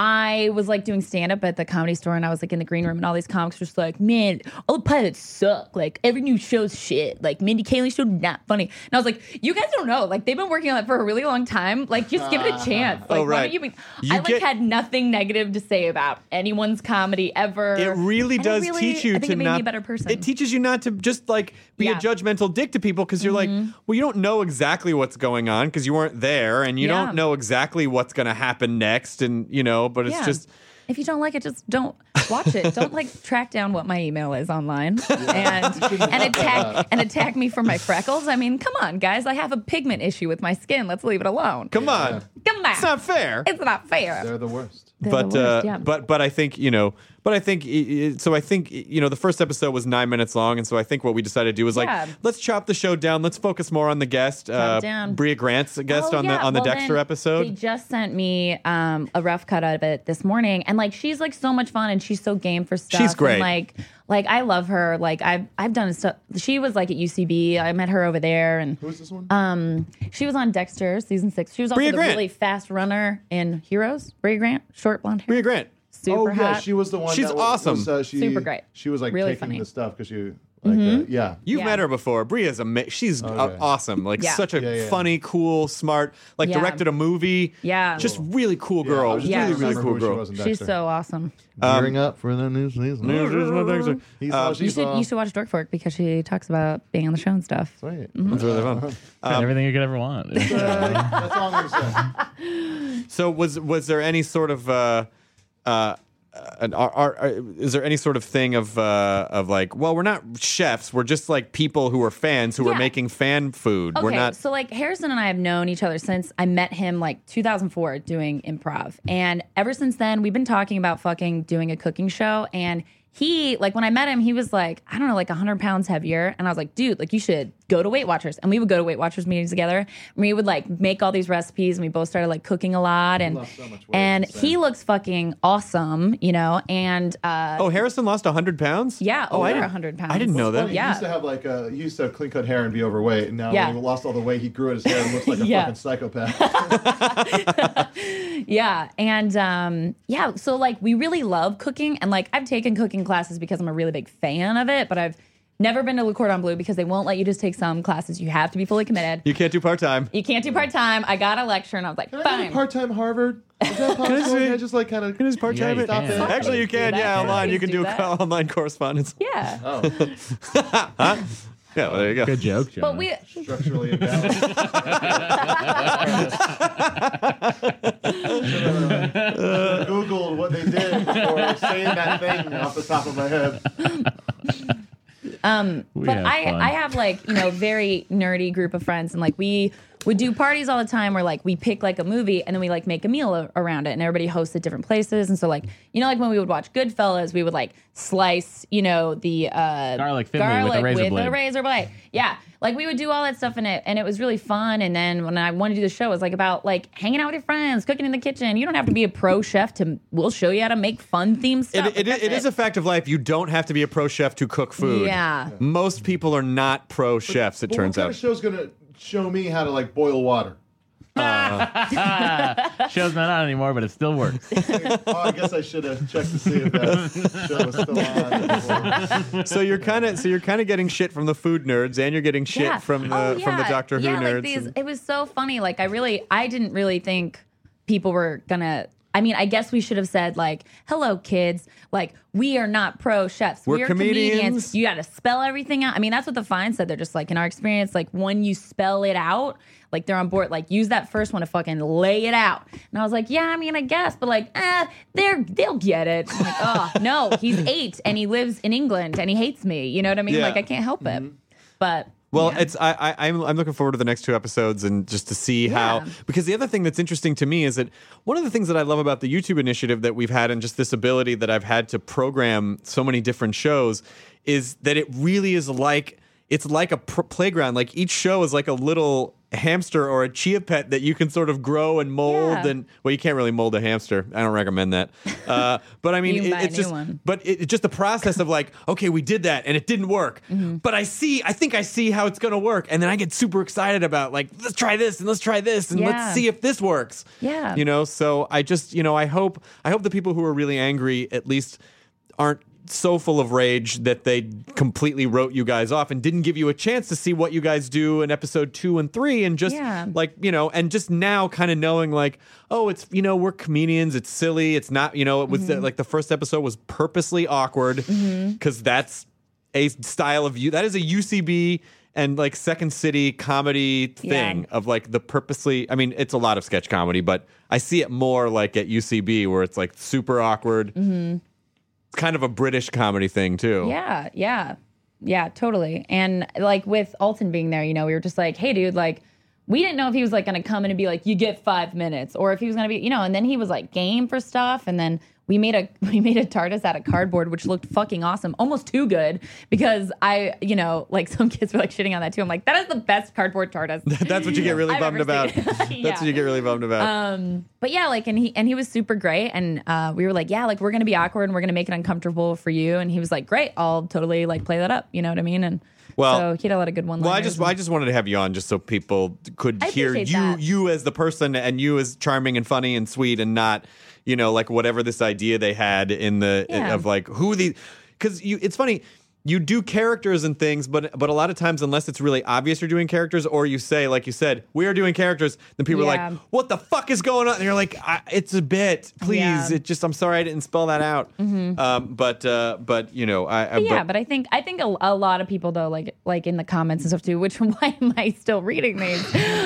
I was like doing stand up at the Comedy Store, and I was like in the green room, and all these comics were just like, man, all the pilots suck. Like every new show's shit. Like Mindy Kaling show not funny. And I was like, you guys don't know. Like they've been working on it for a really long time. Like just give it a chance. Like Oh, why right. don't you be? You I like get- had nothing negative to say about anyone's comedy ever. It really And does really- teach you I think to it made not. me a better person. It teaches you not to just like be Yeah. a judgmental dick to people because you're like, well, you don't know exactly what's going on because you weren't there, and you Yeah. don't know exactly what's going to happen next, and you know, but it's Yeah. just. If you don't like it, just don't watch it. Don't like track down what my email is online and and attack and attack me for my freckles. I mean, come on, guys. I have a pigment issue with my skin. Let's leave it alone. Come on, Come on. it's not fair. It's not fair. They're the worst. They're but the worst, uh, yeah. but but I think you know. But I think i- i- so. I think you know the first episode was nine minutes long, and so I think what we decided to do was like Yeah. let's chop the show down. Let's focus more on the guest, uh, it down. Bria Grant's a guest Oh, on yeah. the on the Well, Dexter then episode. They just sent me um, a rough cut of it this morning, and like she's like so much fun, and she's so game for stuff. She's great. And, like like I love her. Like I've I've done stuff. She was like at U C B. I met her over there, and Who's this one? um, she was on Dexter season six. She was also Bria the Grant. really fast runner in Heroes. Bria Grant, short blonde hair, Bria Grant. super oh yeah, hot. she was the one. She's that was, awesome. Was, uh, she, Super great. She was like Really taking funny. the stuff because you like uh, yeah. You've Yeah. met her before. Bria's amazing. She's uh, Okay. awesome. Like Yeah. such a Yeah, yeah. funny, cool, smart. Like Yeah. directed a movie. Yeah. Just really cool Yeah, I girl. was just Yeah. really, trying to really remember cool who she girl. was in She's Dexter. so awesome. Gearing up for the new season. New season of Dexter. He's Um, all You she's should all- you should watch Dork Fork because she talks about being on the show and stuff. Sweet. It's really fun. Got everything you could ever want. That's all I'm gonna say. So was was there any sort of uh, uh, an, are, are, are, is there any sort of thing of uh, of like, well, we're not chefs, we're just like people who are fans who are Yeah. making fan food. Okay, We're not. so like Harrison and I have known each other since I met him like two thousand four doing improv. And ever since then, we've been talking about fucking doing a cooking show. And he, like when I met him, he was like, I don't know, like one hundred pounds heavier. And I was like, dude, like you should go to Weight Watchers. And we would go to Weight Watchers meetings together. And we would like make all these recipes. And we both started like cooking a lot. And, lost so much weight and since he then. looks fucking awesome, you know? And uh, Oh, Harrison lost one hundred pounds? yeah, Oh, I over didn't, one hundred pounds. I didn't know that. Funny, Yeah. He used to have like uh, he used to have clean cut hair and be overweight, and now Yeah. when he lost all the weight, he grew out his hair and looks like a Yeah. fucking psychopath. Yeah. And um, yeah, so like we really love cooking. And like I've taken cooking classes because I'm a really big fan of it, but I've never been to Le Cordon Bleu because they won't let you just take some classes. You have to be fully committed. You can't do part time. You can't do part time. I got a lecture and I was like, Can I do fine. part time Harvard? Is that possible? say- Can I just like kind of Can I just part time Yeah, you it? can. Stop it. Actually, you can. Do that. Yeah, online. You Please can do do that. online correspondence. Yeah. Oh, Yeah, well, there you go. Good joke, Jonah. But we, structurally imbalanced. I Googled what they did before saying that thing off the top of my head. We but have I, fun. I have like, you know, very nerdy group of friends, and like we would do parties all the time where like we pick like a movie and then we like make a meal a- around it, and everybody hosts at different places. And so like, you know, like when we would watch Goodfellas, we would like slice, you know, the uh, Garlic Finley with a razor with blade. a razor blade. Yeah, like we would do all that stuff in it, and it was really fun. And then when I wanted to do the show, it was like about like hanging out with your friends, cooking in the kitchen. You don't have to be a pro chef to. We'll show you how to make fun themed It, stuff. it, That's it is a fact of life. You don't have to be a pro chef to cook food. Yeah. Most people are not pro chefs, it But turns what kind out. of show's gonna show me how to like boil water? Show's not on anymore, but it still works. Oh, I guess I should have checked to see if that show was still on. before. So you're kind of so you're kind of getting shit from the food nerds, and you're getting shit Yeah. from the Oh, from the yeah. Doctor Who yeah, nerds. Like these, and- it was so funny. Like I really, I didn't really think people were gonna. I mean, I guess we should have said like, "Hello, kids. Like, we are not pro chefs. We're we are comedians." You got to spell everything out. I mean, that's what the fine said. They're just like, in our experience, like when you spell it out, like they're on board. Like, use that first one to fucking lay it out. And I was like, yeah, I mean, I guess, but like, eh, they're they'll get it. I'm like, oh no, he's eight and he lives in England and he hates me. You know what I mean? Yeah. Like, I can't help it. But Well, Yeah. it's I, I I'm I'm looking forward to the next two episodes and just to see how, Yeah. because the other thing that's interesting to me is that one of the things that I love about the YouTube initiative that we've had and just this ability that I've had to program so many different shows is that it really is like it's like a pr- playground. Like each show is like a little hamster or a chia pet that you can sort of grow and mold. Yeah. And well, you can't really mold a hamster. I don't recommend that. Uh, but I mean, You can it- buy a it's new just one. but it, it's just the process of like, okay, we did that and it didn't work. Mm-hmm. But I see, I think I see how it's going to work. And then I get super excited about like, let's try this and let's try this and Yeah. let's see if this works. Yeah. You know, so I just, you know, I hope, I hope the people who are really angry at least aren't so full of rage that they completely wrote you guys off and didn't give you a chance to see what you guys do in episode two and three and just Yeah. like, you know, and just now kind of knowing like, oh, it's, you know, we're comedians, it's silly, it's not, you know, it was Mm-hmm. the, like the first episode was purposely awkward because that's a style of you, that is a U C B and like Second City comedy thing Yeah. of like the purposely, I mean, it's a lot of sketch comedy, but I see it more like at U C B where it's like super awkward. Mm-hmm. Kind of a British comedy thing too. Yeah, yeah, yeah, totally. And like with Alton being there, you know, we were just like, hey, dude, like, we didn't know if he was like going to come in and be like, you get five minutes, or if he was going to be, you know. And then he was like game for stuff, and then we made a we made a TARDIS out of cardboard, which looked fucking awesome, almost too good because I, you know, like some kids were like shitting on that too. I'm like, that is the best cardboard TARDIS. That's what you get really I've bummed ever about. seen. That's Yeah. what you get really bummed about. Um, but yeah, like, and he and he was super great, and uh, we were like, yeah, like we're gonna be awkward and we're gonna make it uncomfortable for you, and he was like, great, I'll totally like play that up, you know what I mean? And Well- so he had a lot of good one. Well, I just I just wanted to have you on just so people could I hear you appreciate that. you as the person and you as charming and funny and sweet and not, you know, like whatever this idea they had in the Yeah. of like who the because you it's funny. You do characters and things, but but a lot of times, unless it's really obvious you're doing characters, or you say, like you said, we are doing characters, then people are Yeah. like, "What the fuck is going on?" And you're like, I, "It's a bit, please." Yeah. It just, I'm sorry, I didn't spell that out. Um, but uh, but you know, I, I But yeah, but I think I think a, a lot of people though, like like in the comments and stuff too, which why am I still reading these?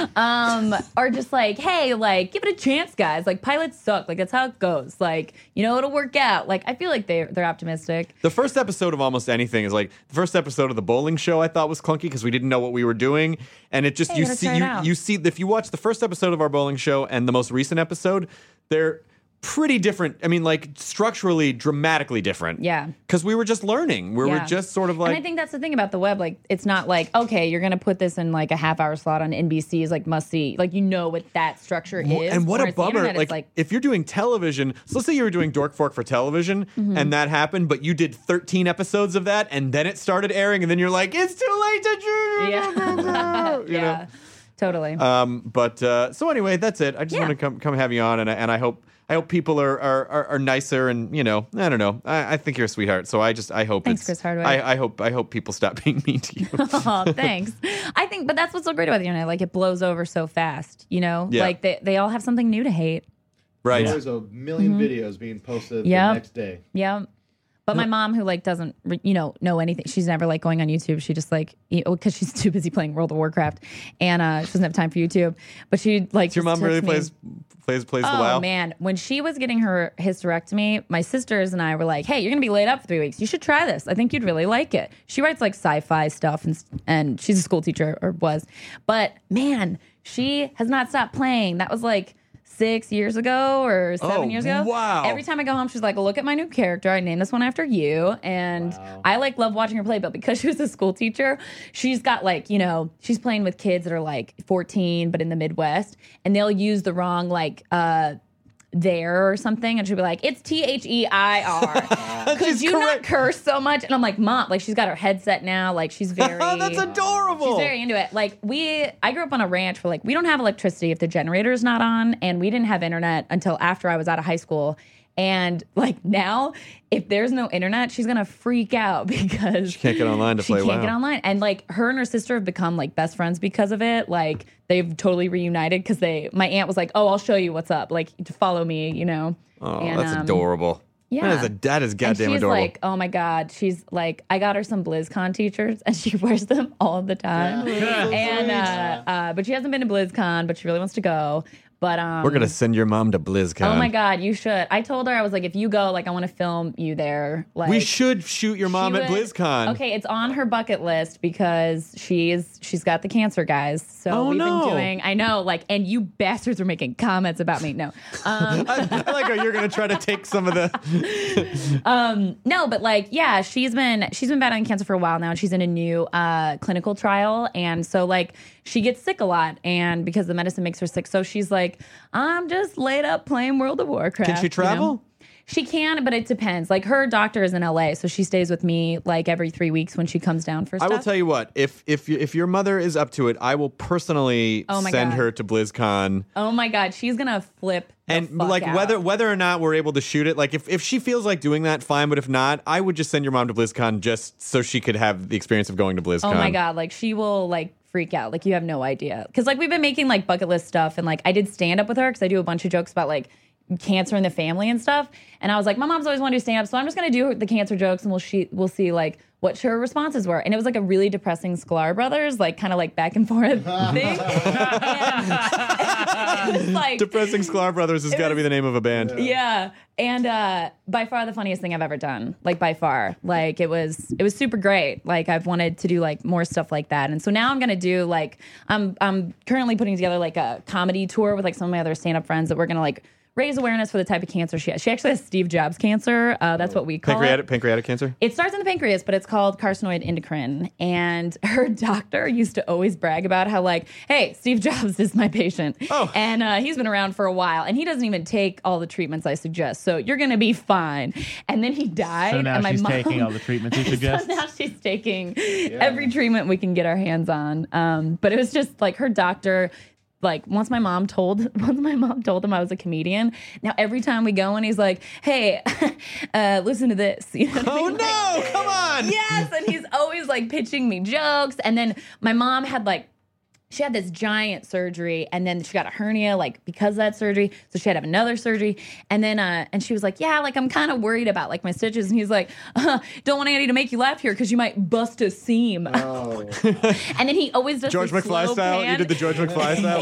Um, are just like, hey, like give it a chance, guys. Like pilots suck. Like that's how it goes. Like you know it'll work out. Like I feel like they they're optimistic. The first episode of almost anything is like the first episode of the bowling show. I thought was clunky because we didn't know what we were doing, and it just Hey, you gotta see try it you out. you see if you watch the first episode of our bowling show and the most recent episode, they're pretty different. I mean, like structurally, dramatically different. Yeah. because we were just learning. We Yeah. were just sort of like. and I think that's the thing about the web. Like, it's not like, okay, you're going to put this in like a half hour slot on N B C's like must see. Like, you know what that structure is. And what a Whereas the bummer! internet is Like, like, if you're doing television, so let's say you were doing Dork Fork for television, Mm-hmm. and that happened, but you did thirteen episodes of that, and then it started airing, and then you're like, it's too late to do. yeah, you know? yeah, totally. Um, but uh, so anyway, that's it. I just Yeah. want to come come have you on, and I, and I hope I hope people are are, are, are nicer, and you know, I don't know. I, I think you're a sweetheart, so I just I hope Thanks, it's, Chris Hardwick. I, I hope I hope people stop being mean to you. Oh, thanks. I think, but that's what's so great about the internet. Like, it blows over so fast. You know, Yeah. like they they all have something new to hate. Right. There's a million videos being posted Yep. the next day. Yeah. But my mom, who like doesn't, re- you know, know anything, she's never like going on YouTube. She just like, because she's too busy playing World of Warcraft, and uh, she doesn't have time for YouTube. But she like. Your just mom really texts me- plays plays plays the Oh WoW. man, when she was getting her hysterectomy, my sisters and I were like, "Hey, you're gonna be laid up for three weeks. You should try this. I think you'd really like it." She writes like sci-fi stuff, and and she's a school teacher or was, but man, she has not stopped playing. That was like six years ago or seven Oh, years ago. wow. Every time I go home, she's like, "Look at my new character. I named this one after you." And I like love watching her play, but because she was a school teacher, she's got like, you know, she's playing with kids that are like fourteen, but in the Midwest, and they'll use the wrong like uh there or something, and she'll be like, "It's T H E I R." Could She's you correct. not curse so much? And I'm like, "Mom, like she's got her headset now, like she's very That's adorable. She's very into it. Like we, I grew up on a ranch where like we don't have electricity if the generator's not on, and we didn't have internet until after I was out of high school. And like now, if there's no internet, she's gonna freak out because She can't get online to she play can't WoW. get online. And like her and her sister have become like best friends because of it. Like they've totally reunited because they. My aunt was like, "Oh, I'll show you what's up. Like to follow me, you know." Oh, And, that's um, adorable. Yeah. That is, a, that is And goddamn she's adorable. like, oh my God. She's like, I got her some BlizzCon t-shirts and she wears them all the time. And, uh, uh, but she hasn't been to BlizzCon, but she really wants to go. But um, We're gonna send your mom to BlizzCon. oh my god, you should. I told her I was like, if you go, like I want to film you there. Like We should shoot your mom she at would- BlizzCon. Okay, it's on her bucket list because she's she's got the cancer, guys. So Oh, we've no. been doing. I know, like, and you bastards are making comments about me. No, um, I, I like how you're gonna try to take some of the. um, no, but like, yeah, she's been she's been battling cancer for a while now, and she's in a new uh, clinical trial, and so like she gets sick a lot, and because the medicine makes her sick, so she's like, I'm just laid up playing World of Warcraft. Can she you know? travel? She can, but it depends. Like her doctor is in L A, so she stays with me like every three weeks when she comes down for I stuff. will tell you what. If if you- if your mother is up to it, I will personally Oh my send God. her to BlizzCon. Oh my god, she's gonna flip. the And fuck like out. whether whether or not we're able to shoot it, like if, if she feels like doing that, fine. But if not, I would just send your mom to BlizzCon just so she could have the experience of going to BlizzCon. Oh my god, like she will like freak out. Like you have no idea. Because like we've been making like bucket list stuff, and like I did stand up with her because I do a bunch of jokes about like cancer in the family and stuff. And I was like, my mom's always wanted to do stand up, so I'm just gonna do the cancer jokes, and we'll she we'll see like what her responses were. And it was like a really depressing Sklar Brothers, like kind of like back and forth thing. And it was like Depressing Sklar Brothers has got to be the name of a band. yeah, and uh, by far the funniest thing I've ever done. Like by far, like it was, it was super great. Like I've wanted to do like more stuff like that, and so now I'm gonna do like I'm I'm currently putting together like a comedy tour with like some of my other stand up friends that we're gonna like raise awareness for the type of cancer she has. She actually has Steve Jobs cancer. Uh, that's what we call Pancreatic it. pancreatic cancer. It starts in the pancreas, but it's called carcinoid endocrine. And her doctor used to always brag about how, like, hey, Steve Jobs is my patient. Oh. And uh, he's been around for a while, and he doesn't even take all the treatments I suggest. So you're going to be fine. And then he died. So now and my she's mom, taking all the treatments you suggest. So now she's taking every treatment we can get our hands on. Um, but it was just like her doctor. Like once my mom told once my mom told him I was a comedian. Now every time we go and he's like, "Hey, uh, listen to this." You know what I Oh mean? no! Like, Come on. yes, and he's always like pitching me jokes. And then my mom had like. She had this giant surgery, and then she got a hernia, like because of that surgery. So she had to have another surgery, and then uh, and she was like, "Yeah, like I'm kind of worried about like my stitches." And he's like, uh, "Don't want Andy to make you laugh here because you might bust a seam." Oh. And then he always does George the McFly slow style. You pan. did the George McFly style.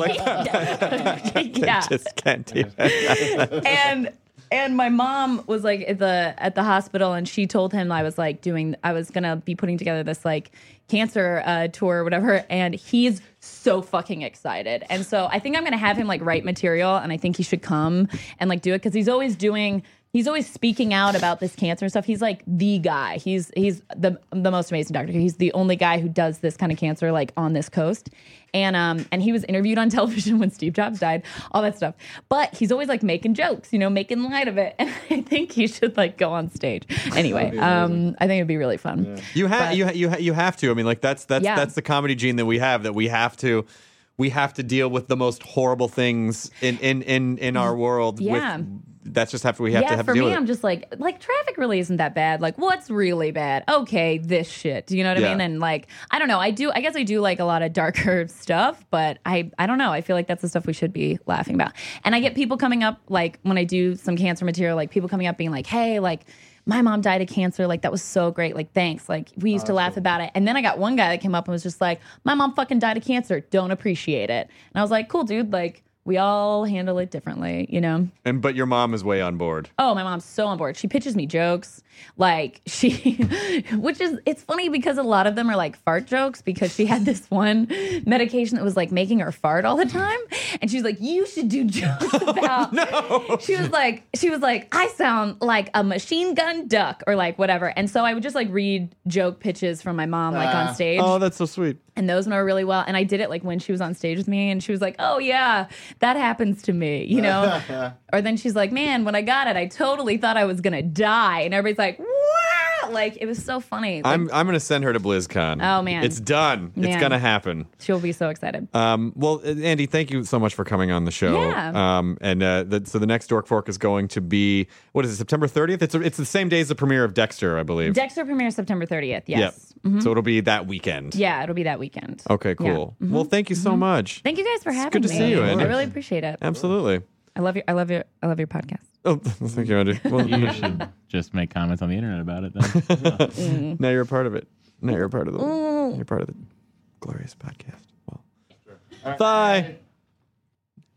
Like yeah. just can't do that. and and my mom was like at the at the hospital, and she told him I was like doing I was gonna be putting together this like cancer uh, tour or whatever, and he's so fucking excited. And so I think I'm gonna have him like write material, and I think he should come and like do it because he's always doing. He's always speaking out about this cancer and stuff. He's like the guy. He's he's the the most amazing doctor. He's the only guy who does this kind of cancer like on this coast. And um and he was interviewed on television when Steve Jobs died, all that stuff. But he's always like making jokes, you know, making light of it. And I think he should like go on stage. Anyway, um I think it'd be really fun. Yeah. You have you ha- you ha- you have to. I mean, like that's that's Yeah. that's the comedy gene that we have. That we have to. We have to deal with the most horrible things in in in, in our world. Yeah. With, that's just have to we have yeah, to have for to deal me, with I'm it. just like, like traffic really isn't that bad. Like, what's really bad? Okay, this shit. Do you know what I Yeah. mean? And like, I don't know. I do. I guess I do like a lot of darker stuff, but I, I don't know. I feel like that's the stuff we should be laughing about. And I get people coming up, like when I do some cancer material, like people coming up being like, "Hey, like." My mom died of cancer. Like, that was so great. Like, thanks. Like, we used to laugh about it. And then I got one guy that came up and was just like, my mom fucking died of cancer. Don't appreciate it. And I was like, cool, dude. Like, we all handle it differently, you know? And but your mom is way on board. Oh, my mom's so on board. She pitches me jokes. Like, she, which is, it's funny because a lot of them are like fart jokes because she had this one medication that was like making her fart all the time. And she's like, you should do jokes about, No. she was like, she was like, I sound like a machine gun duck or like whatever. And so I would just like read joke pitches from my mom, like on stage. Oh, that's so sweet. And those went over really well. And I did it like when she was on stage with me, and she was like, oh, yeah, that happens to me, you know? Or then she's like, man, when I got it, I totally thought I was going to die. And everybody's like, wow. Like, it was so funny. Like, I'm I'm gonna send her to BlizzCon. Oh, man. It's done. It's Man. gonna happen. she'll be so excited. Um, well, uh, Andy, thank you so much for coming on the show. Yeah. Um, and uh, the, so the next Dork Fork is going to be what is it, September thirtieth? It's it's the same day as the premiere of Dexter, I believe. Dexter premieres September thirtieth. Yes. Yep. Mhm. So it'll be that weekend. Yeah, it'll be that weekend. Okay, Yeah. cool. Mhm. Well, thank you so much. Thank you guys for having good to me. see you, Andy. I really appreciate it. Absolutely. I love your I love your I love your podcast. Oh, thank you, Andy. Well, You should just make comments on the internet about it then. now you're a part of it. Now you're a part of the. Mm. You're part of the glorious podcast. Well, bye.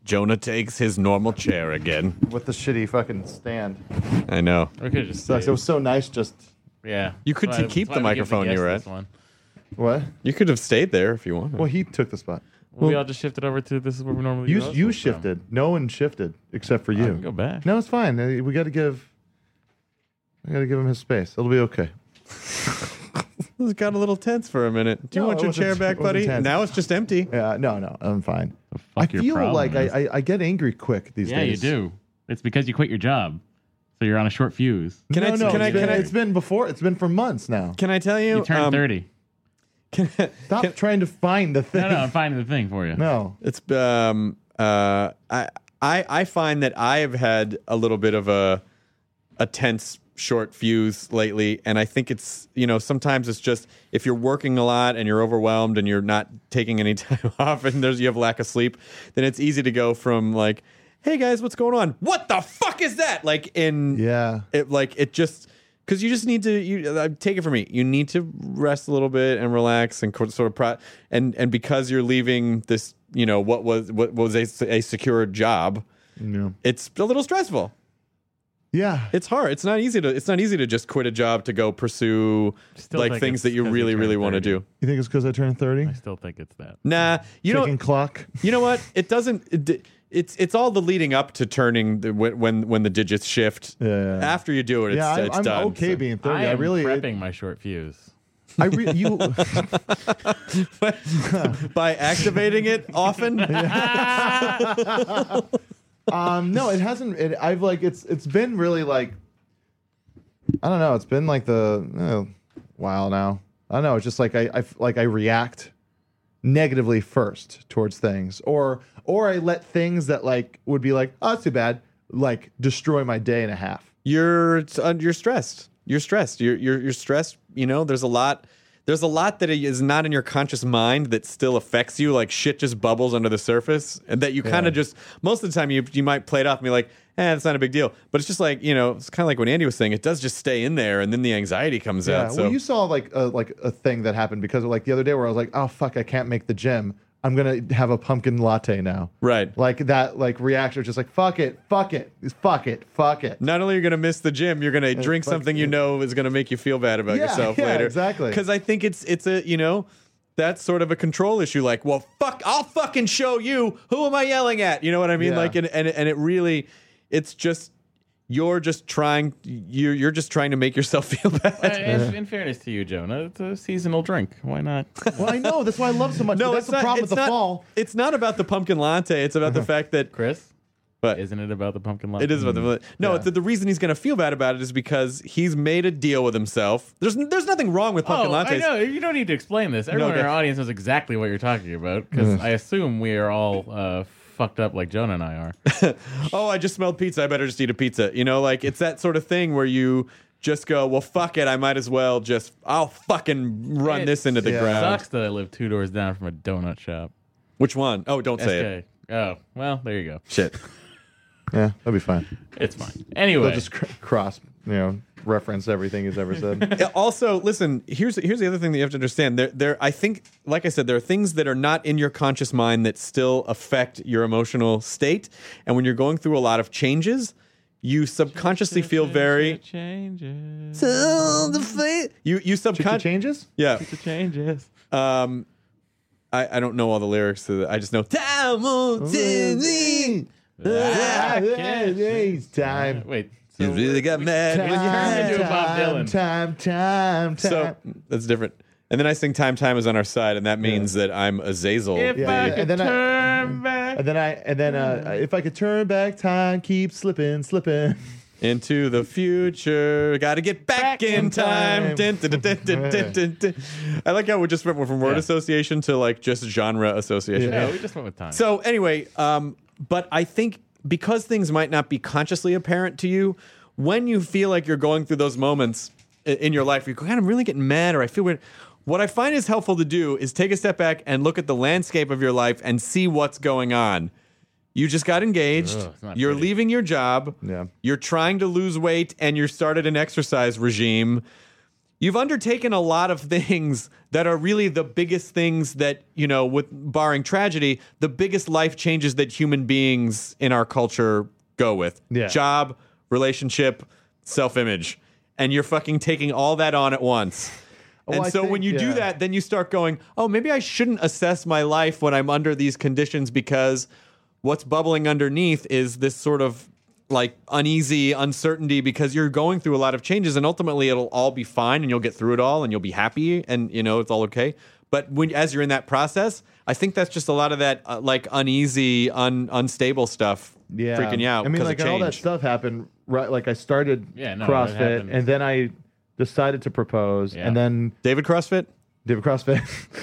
Jonah takes his normal chair again. With the shitty fucking stand. I know. We could just Sucks. stayed. It was so nice just... Yeah. You could That's why- keep that's the why we give microphone you were guests at. this one. What? You could have stayed there if you wanted. Well, he took the spot. Well, we all just shifted over to this is where we normally You do you hostels from. shifted. No one shifted except for you. can go back. No, it's fine. Uh, We got to give. We got to give him his space. It'll be okay. It got a little tense for a minute. Do you No, want it your wasn't- chair back, it wasn't buddy? tense. Now it's just empty. Yeah. No. No. I'm fine. fuck I your feel problem like I, is? I I get angry quick these Yeah, you days. do. It's because you quit your job, so you're on a short fuse. Can no, I? no, can I? it's been, Can I? It's been before. It's been for months now. Can I tell you? You turned um, thirty. Can, Stop can- trying to find the thing. No, no, I'm finding the thing for you. No. It's um uh I I I find that I have had a little bit of a a tense short fuse lately, and I think it's you know sometimes it's just if you're working a lot and you're overwhelmed and you're not taking any time off and there's you have lack of sleep, then it's easy to go from like, hey guys, what's going on? What the fuck is that? Like in Yeah. it like it just because you just need to you uh, take it from me. You need to rest a little bit and relax and co- sort of pro- and and because you're leaving this, you know, what was what was a, a secure job, Yeah. it's a little stressful. Yeah. It's hard. It's not easy to it's not easy to just quit a job to go pursue Still like think things it's that you 'cause you really turned really want to thirty. do. You think it's because I turned thirty? I still think it's that. Nah, you Ticking know clock. you know what? It doesn't it, it's it's all the leading up to turning the, when when when the digits shift. Yeah. After you do it, it's, Yeah, I, it's I'm done. okay so. being thirty. I I, am really. prepping my short fuse. I re- you. By activating it often. Um, no, it hasn't. It, I've like it's it's been really like I don't know. It's been like the uh, while now. I don't know. It's just like I, I like I react negatively first towards things, or or I let things that like would be like oh, that's too bad, like destroy my day and a half. You're uh, you're stressed. You're stressed. You're you're you're stressed. You know, there's a lot. There's a lot that is not in your conscious mind that still affects you. Like shit just bubbles under the surface, and that you kind of Yeah. just most of the time you you might play it off and be like, eh, it's not a big deal. But it's just like you know, it's kind of like what Andy was saying. It does just stay in there, and then the anxiety comes Yeah. out. So Well, you saw like a, like a thing that happened because of like the other day where I was like, oh fuck, I can't make the gym. I'm gonna have a pumpkin latte now. right. Like that, like reaction, just like fuck it, fuck it, fuck it, fuck it. Not only are you going to miss the gym, you're going to drink fuck something you it. know is going to make you feel bad about Yeah, yourself yeah, later. exactly. Because I think it's it's a you know that's sort of a control issue. Like, well, fuck, I'll fucking show you. Who am I yelling at? You know what I mean? Yeah. Like, and, and and it really, it's just you're just trying you're you're just trying to make yourself feel bad. in, in fairness to you, Jonah, it's a seasonal drink. Why not? Well, I know that's why I love so much. No, but it's that's the not, problem it's with the not, fall. It's not about the pumpkin latte. It's about the fact that Chris, but isn't it about the pumpkin latte? It is about the no. Yeah. The, the reason he's going to feel bad about it is because he's made a deal with himself. There's there's nothing wrong with pumpkin Oh, lattes. I know. You don't need to explain this. Everyone in okay. our audience knows exactly what you're talking about because I assume we are all uh, fucked up like Jonah and I are. Oh, I just smelled pizza. I better just eat a pizza. You know, like it's that sort of thing where you just go, well, fuck it. I might as well just, I'll fucking run It this into the yeah. ground. Sucks that I live two doors down from a donut shop. Which one? Oh, don't say it. S K. Oh, well, there you go. Shit. Yeah, that'll be fine. It's fine. They'll Anyway, just cr- cross, you know, reference everything he's ever said. Yeah, also, listen. Here's here's the other thing that you have to understand. There, there. I think, like I said, there are things that are not in your conscious mind that still affect your emotional state. And when you're going through a lot of changes, you subconsciously feel very. changes. You you Chicha subconsciously changes? yeah. The changes. Um, I I don't know all the lyrics to that. I just know. Time won't tell me. Ah, yeah, it's time. Wait. You So really got mad. When you turned into a Bob Dylan. Time, time, time. So that's different. And then I sing "Time, Time is on our side," and that means that I'm Azazel. if Yeah, I yeah, could and then I- turn back. And then I, and then uh, if I could turn back time, keep slipping, slipping. Into the future, gotta get back, Back in in time. time. Dun, dun, dun, dun, dun, dun, dun. I like how we just went from word Yeah. association to like just genre association. Yeah, we just went with time. So anyway, um, but I think because things might not be consciously apparent to you, when you feel like you're going through those moments i- in your life, you're kind of really getting mad or I feel weird. What I find is helpful to do is take a step back and look at the landscape of your life and see what's going on. You just got engaged. Ugh, it's not You're pretty. leaving your job. Yeah. You're trying to lose weight and you started an exercise regime. you've undertaken a lot of things that are really the biggest things that, you know, with barring tragedy, the biggest life changes that human beings in our culture go with. Yeah. Job, relationship, self-image. And you're fucking taking all that on at once. Well, and I so think- when you do yeah. that, then you start going, oh, maybe I shouldn't assess my life when I'm under these conditions, because what's bubbling underneath is this sort of like uneasy uncertainty, because you're going through a lot of changes, and ultimately it'll all be fine and you'll get through it all and you'll be happy and, you know, it's all okay. But when as you're in that process, I think that's just a lot of that uh, like uneasy, un, unstable stuff Yeah. freaking you out. I mean, 'cause like, of and all that change. stuff happened, right? Like, I started Yeah, no, that CrossFit, happens. and then I decided to propose, Yeah. and then David CrossFit? did CrossFit.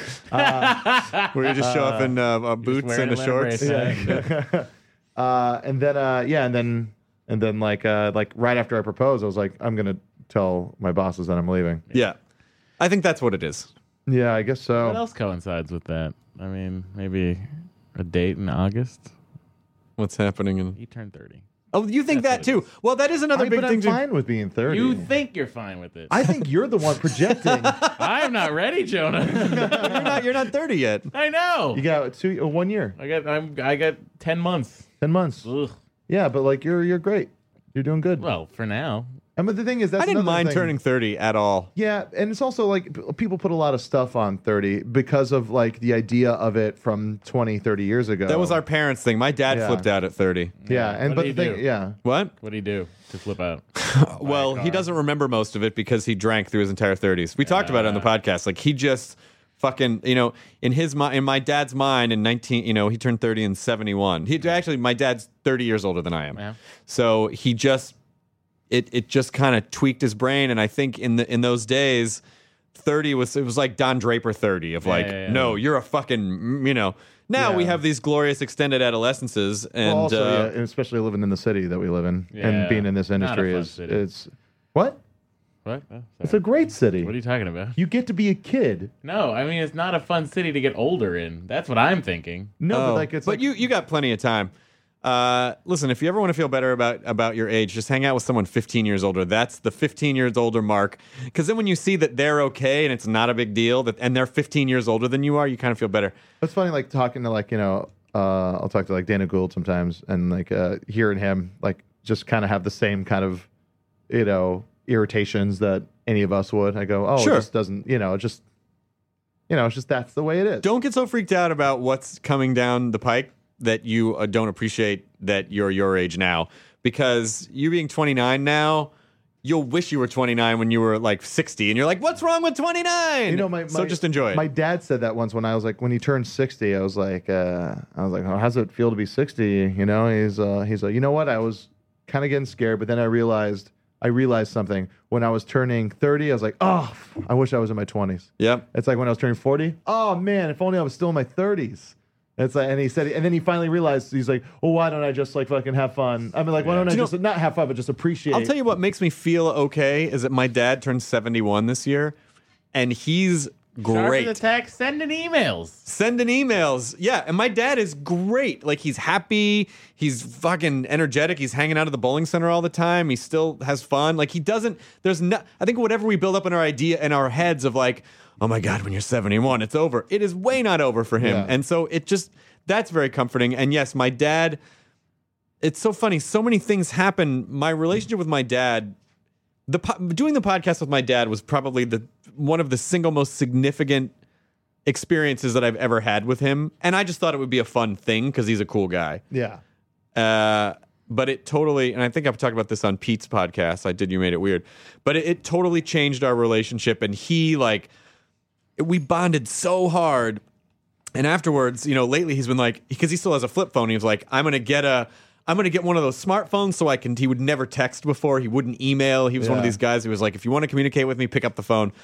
Where you just show up in uh, uh, boots wearing and a the shorts? lemon bracelet. uh, and then, uh, yeah, and then, and then, like, uh, like right after I proposed, I was like, I'm gonna tell my bosses that I'm leaving. Yeah. I think that's what it is. Yeah, I guess so. What else coincides with that? I mean, maybe a date in August. What's happening in... You turn thirty. Oh, you think That's that what it too? Well, that is another I, big but thing. I'm to- fine with being thirty. You think you're fine with it? I think you're the one projecting. I'm not ready, Jonah. you're not. You're not thirty yet. I know. You got two, uh, one year, I got. I'm. I got ten months. ten months. Ugh. Yeah, but like you're you're great. You're doing good. Well, for now. And but the thing is, that's I didn't another mind thing. turning thirty at all. Yeah, and it's also like p- people put a lot of stuff on thirty because of like the idea of it from twenty, thirty years ago. That was our parents' thing. My dad Yeah. flipped out at thirty. Yeah, and What but did the he thing, do? yeah. What? What do you do to flip out? Well, he doesn't remember most of it because he drank through his entire thirties. We talked about it on the podcast. Like he just fucking, you know, in his mind, in my dad's mind, in nineteen, you know, he turned thirty in seventy-one. He actually, my dad's thirty years older than I am. Yeah. So he just, it it just kind of tweaked his brain, and I think in the in those days, thirty was it was like Don Draper thirty of like, yeah, yeah. no, you're a fucking, you know. Now we Yeah. have these glorious extended adolescences, and Well, also, uh, yeah, and especially living in the city that we live in Yeah, and being in this not a industry fun is city. it's what? What? Oh, It's a sorry. great city. What are you talking about? You get to be a kid. No, I mean it's not a fun city to get older in. That's what I'm thinking. No, Oh, but like it's but like you you got plenty of time. Uh, listen, if you ever want to feel better about about your age, just hang out with someone fifteen years older. That's the fifteen years older mark. Because then when you see that they're okay and it's not a big deal, that and they're fifteen years older than you are, you kind of feel better. It's funny, like talking to like you know, uh, I'll talk to like Dana Gould sometimes, and like uh, hearing him like just kind of have the same kind of you know irritations that any of us would. I go, oh, Sure. it just doesn't, you know, it just you know, it's just that's the way it is. Don't get so freaked out about what's coming down the pike that you uh, don't appreciate that you're your age now. Because you being twenty-nine now, you'll wish you were twenty-nine when you were like sixty, and you're like, what's wrong with twenty-nine? You know, my, my so just enjoy it. My dad said that once when I was like, when he turned sixty, I was like, uh, I was like, oh, how's it feel to be sixty? You know, he's uh, he's like, you know what? I was kind of getting scared, but then I realized, I realized something. When I was turning thirty, I was like, oh, I wish I was in my twenties. Yep. It's like when I was turning forty. Oh man, if only I was still in my thirties. It's like, and he said, and then he finally realized, he's like, well, why don't I just like fucking have fun? I mean, like, why don't I Do you just know- not have fun, but just appreciate? I'll tell you what makes me feel okay is that my dad turned seventy-one this year, and he's Sharpen great. the text, sending emails. Sending emails. Yeah, and my dad is great. Like, he's happy. He's fucking energetic. He's hanging out at the bowling center all the time. He still has fun. Like, he doesn't, there's no, I think whatever we build up in our idea, in our heads of like, oh my God, when you're seventy-one, it's over. It is way not over for him. Yeah. And so it just, that's very comforting. And yes, my dad, it's so funny. So many things happen. My relationship with my dad, the po- doing the podcast with my dad was probably the one of the single most significant experiences that I've ever had with him. And I just thought it would be a fun thing because he's a cool guy. Yeah. Uh, but it totally, and I think I've talked about this on Pete's podcast. I did You Made It Weird. But it, it totally changed our relationship. And he, like, we bonded so hard. And afterwards, you know, lately he's been like, because he still has a flip phone, he was like, I'm going to get a, I'm going to get one of those smartphones so I can, he would never text before. He wouldn't email. He was one of Yeah. these guys who was like, if you want to communicate with me, pick up the phone.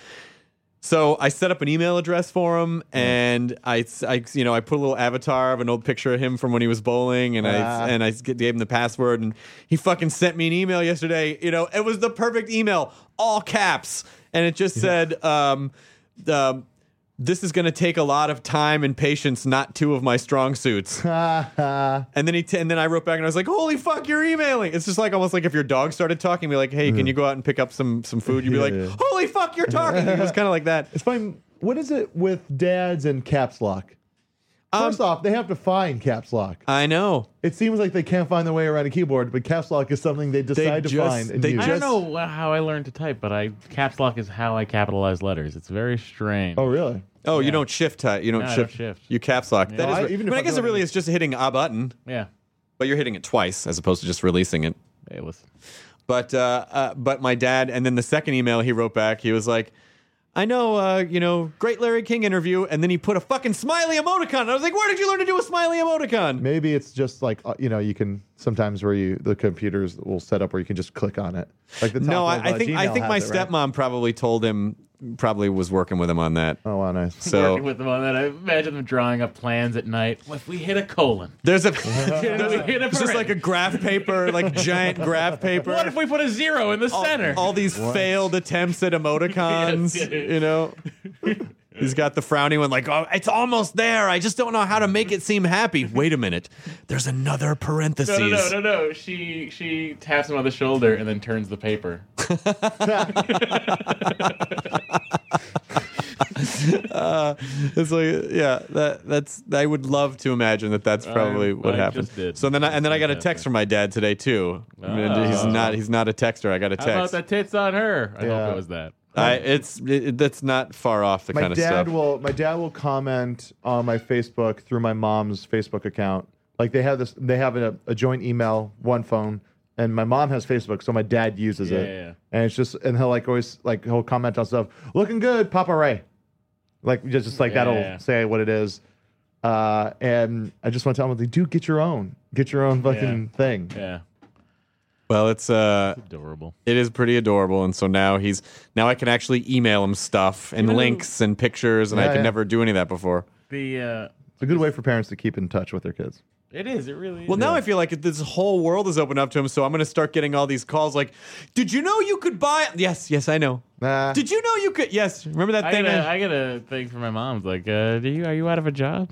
So I set up an email address for him, and I, I, you know, I put a little avatar of an old picture of him from when he was bowling, and Ah. I and I gave him the password, and he fucking sent me an email yesterday. You know, it was the perfect email, all caps, and it just said, um, um, this is going to take a lot of time and patience, not two of my strong suits. and then he t- and then I wrote back and I was like, holy fuck, you're emailing. It's just like almost like if your dog started talking, be like, hey, can you go out and pick up some some food? You'd be like, holy fuck, you're talking. It was kind of like that. It's fine. What is it with dads and caps lock? First Um, off, they have to find caps lock. I know. It seems like they can't find their way around a keyboard, but caps lock is something they decide to just- find. And they use. I just- don't know how I learned to type, but I caps lock is how I capitalize letters. It's very strange. Oh, really? Oh, you Yeah. don't shift type. You don't No, I shift. don't shift. You caps lock. That No, is. I- what- even I, mean, if I I'm guess it doing really it- is just hitting a button, Yeah. but you're hitting it twice as opposed to just releasing it. Hey, listen. But uh, uh, but my dad, and then the second email he wrote back, he was like, I know, uh, you know, great Larry King interview, and then he put a fucking smiley emoticon. And I was like, where did you learn to do a smiley emoticon? Maybe it's just like uh, you know, you can sometimes where you the computers will set up where you can just click on it. Like the top No, of, I, I uh, think I Gmail think my has it, right? stepmom probably told him, probably was working with him on that. Oh wow, nice. So Working with them on that, I imagine them drawing up plans at night. What if we hit a colon? there's a We hit a it's just like a graph paper, like giant graph paper. What if we put a zero in the all, center? all these failed attempts at emoticons, Yes, yes. you know? He's got the frowny one like, oh, it's almost there. I just don't know how to make it seem happy. Wait a minute. There's another parentheses. no, no, no, no, no. She she taps him on the shoulder and then turns the paper. Uh, it's like, yeah, that that's. I would love to imagine that that's probably I- what I happened. just did. So then, I, and then I got a text from my dad today too. And he's Oh. not. He's not a texter. I got a How about text. that tits on her? I Yeah. hope it was that. I, it's it, that's not far off the My kind of dad stuff. will my dad will comment on my Facebook through my mom's Facebook account. Like they have this, they have a, a joint email, one phone, and my mom has Facebook, so my dad uses Yeah, it. yeah, yeah. And it's just, and he'll like always like he'll comment on stuff, looking good, Papa Ray. Like just, just like Yeah. that'll say what it is. Uh, and I just want to tell him, like, dude, get your own, get your own fucking Yeah. thing. Yeah, Well, it's uh, adorable. it is pretty adorable, and so now he's now I can actually email him stuff and You know- links and pictures, and I Yeah, could yeah. never do any of that before. The uh, It's a good way for parents to keep in touch with their kids. it is. It really. Well, is. now I feel like this whole world is open up to him, so I'm going to start getting all these calls like, "Did you know you could buy?" Yes, yes, I know. Nah. Did you know you could? Yes, remember that I thing? get, a, I- I get a thing from my mom's like, uh, "Do you are you out of a job?"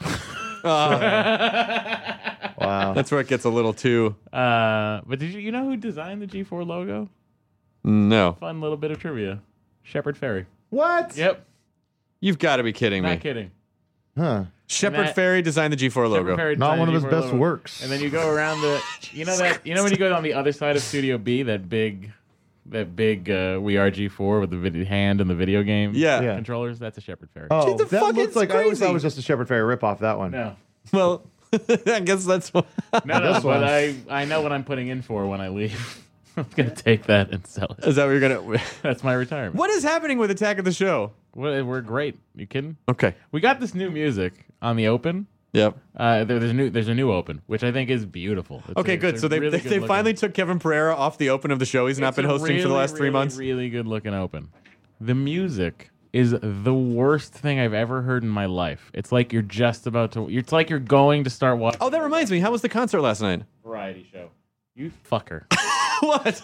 Wow. That's where it gets a little too. uh, but did you you know who designed the G four logo? No, Fun little bit of trivia. Shepard Fairey. What? Yep, you've got to be kidding me. not kidding. Huh. Shepard That- Fairey designed the G four logo. Shepard Fairey Not designed one of the his G four best logo. works. And then you go around the, you know that you know when you go on the other side of Studio B, that big, that big uh, We Are G four with the video, hand and the video game Yeah. Yeah. controllers. That's a Shepard Fairey. Oh, the that fuck, looks it's like I always thought crazy. it was just a Shepard Fairey ripoff. That one. No, Well, I guess that's what. no, no. This But one. I I know what I'm putting in for when I leave. I'm gonna take that and sell it. Is that what you're gonna? That's my retirement. What is happening with Attack of the Show? We're, we're great. You kidding? Okay. We got this new music on the open. Yep. Uh, there, there's a new there's a new open, which I think is beautiful. It's Okay, a- good. it's So a they really they, good they looking- finally took Kevin Pereira off the open of the show. He's not It's been a hosting for the really, last three really, months. Really good looking open. The music is the worst thing I've ever heard in my life. It's like you're just about to. It's like you're going to start watching. Oh, that reminds me. How was the concert last night? a variety show. You fucker. What?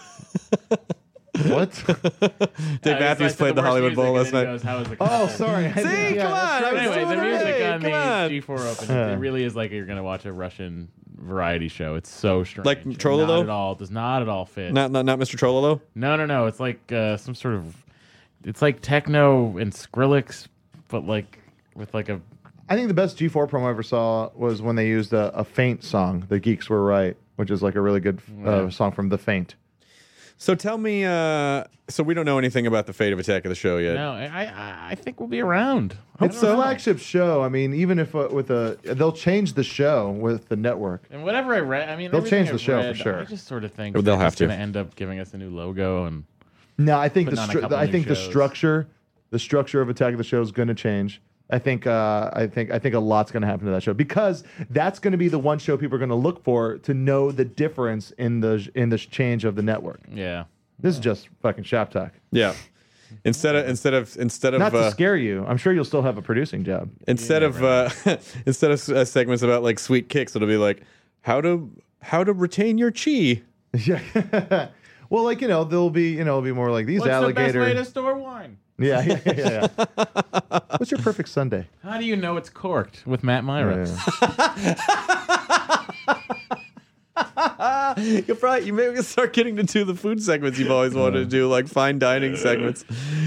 What? Dave Matthews played the Hollywood Bowl last night. How was the Oh, concert? sorry. I See, didn't- yeah, come that's on, right. I was Anyway, doing the it music right. on Come the on. G four Open, Yeah. it really is like you're going to watch a Russian variety show. It's so strange. Like It Trololo? Not at all. Does not at all fit. Not not not Mister Trololo. No, no, no. It's like uh, some sort of. It's like techno and Skrillex, but like with like a. I think the best G four promo I ever saw was when they used a, a Faint song, "The Geeks Were Right," which is like a really good uh, Yeah. song from The Faint. So tell me. Uh, so we don't know anything about the fate of Attack of the Show yet. No, I, I, I think we'll be around. It's a flagship show. I mean, even if uh, with a, they'll change the show with the network. And whatever I read, I mean, They'll everything change the I've show for read, sure. I just sort of think They'll they're have just to. going to end up giving us a new logo and. No, I think the Putting on a stru- couple I new think the shows. structure, the structure of Attack of the Show is going to change. I think uh, I think I think a lot's going to happen to that show because that's going to be the one show people are going to look for to know the difference in the in the change of the network. Yeah. This is just fucking shop talk. Yeah. Instead of instead of instead of Not to uh, scare you. I'm sure you'll still have a producing job. instead of uh, instead of uh, segments about like sweet kicks, it'll be like how to how to retain your chi. Yeah. Well, like you know, there'll be you know, it'll be more like these What's alligator. the best way to store wine? Yeah, yeah, yeah. yeah. What's your perfect Sunday? How do you know it's corked with Matt Myra? Yeah. You're probably, you maybe start getting to do the food segments you've always wanted to do, like fine dining segments.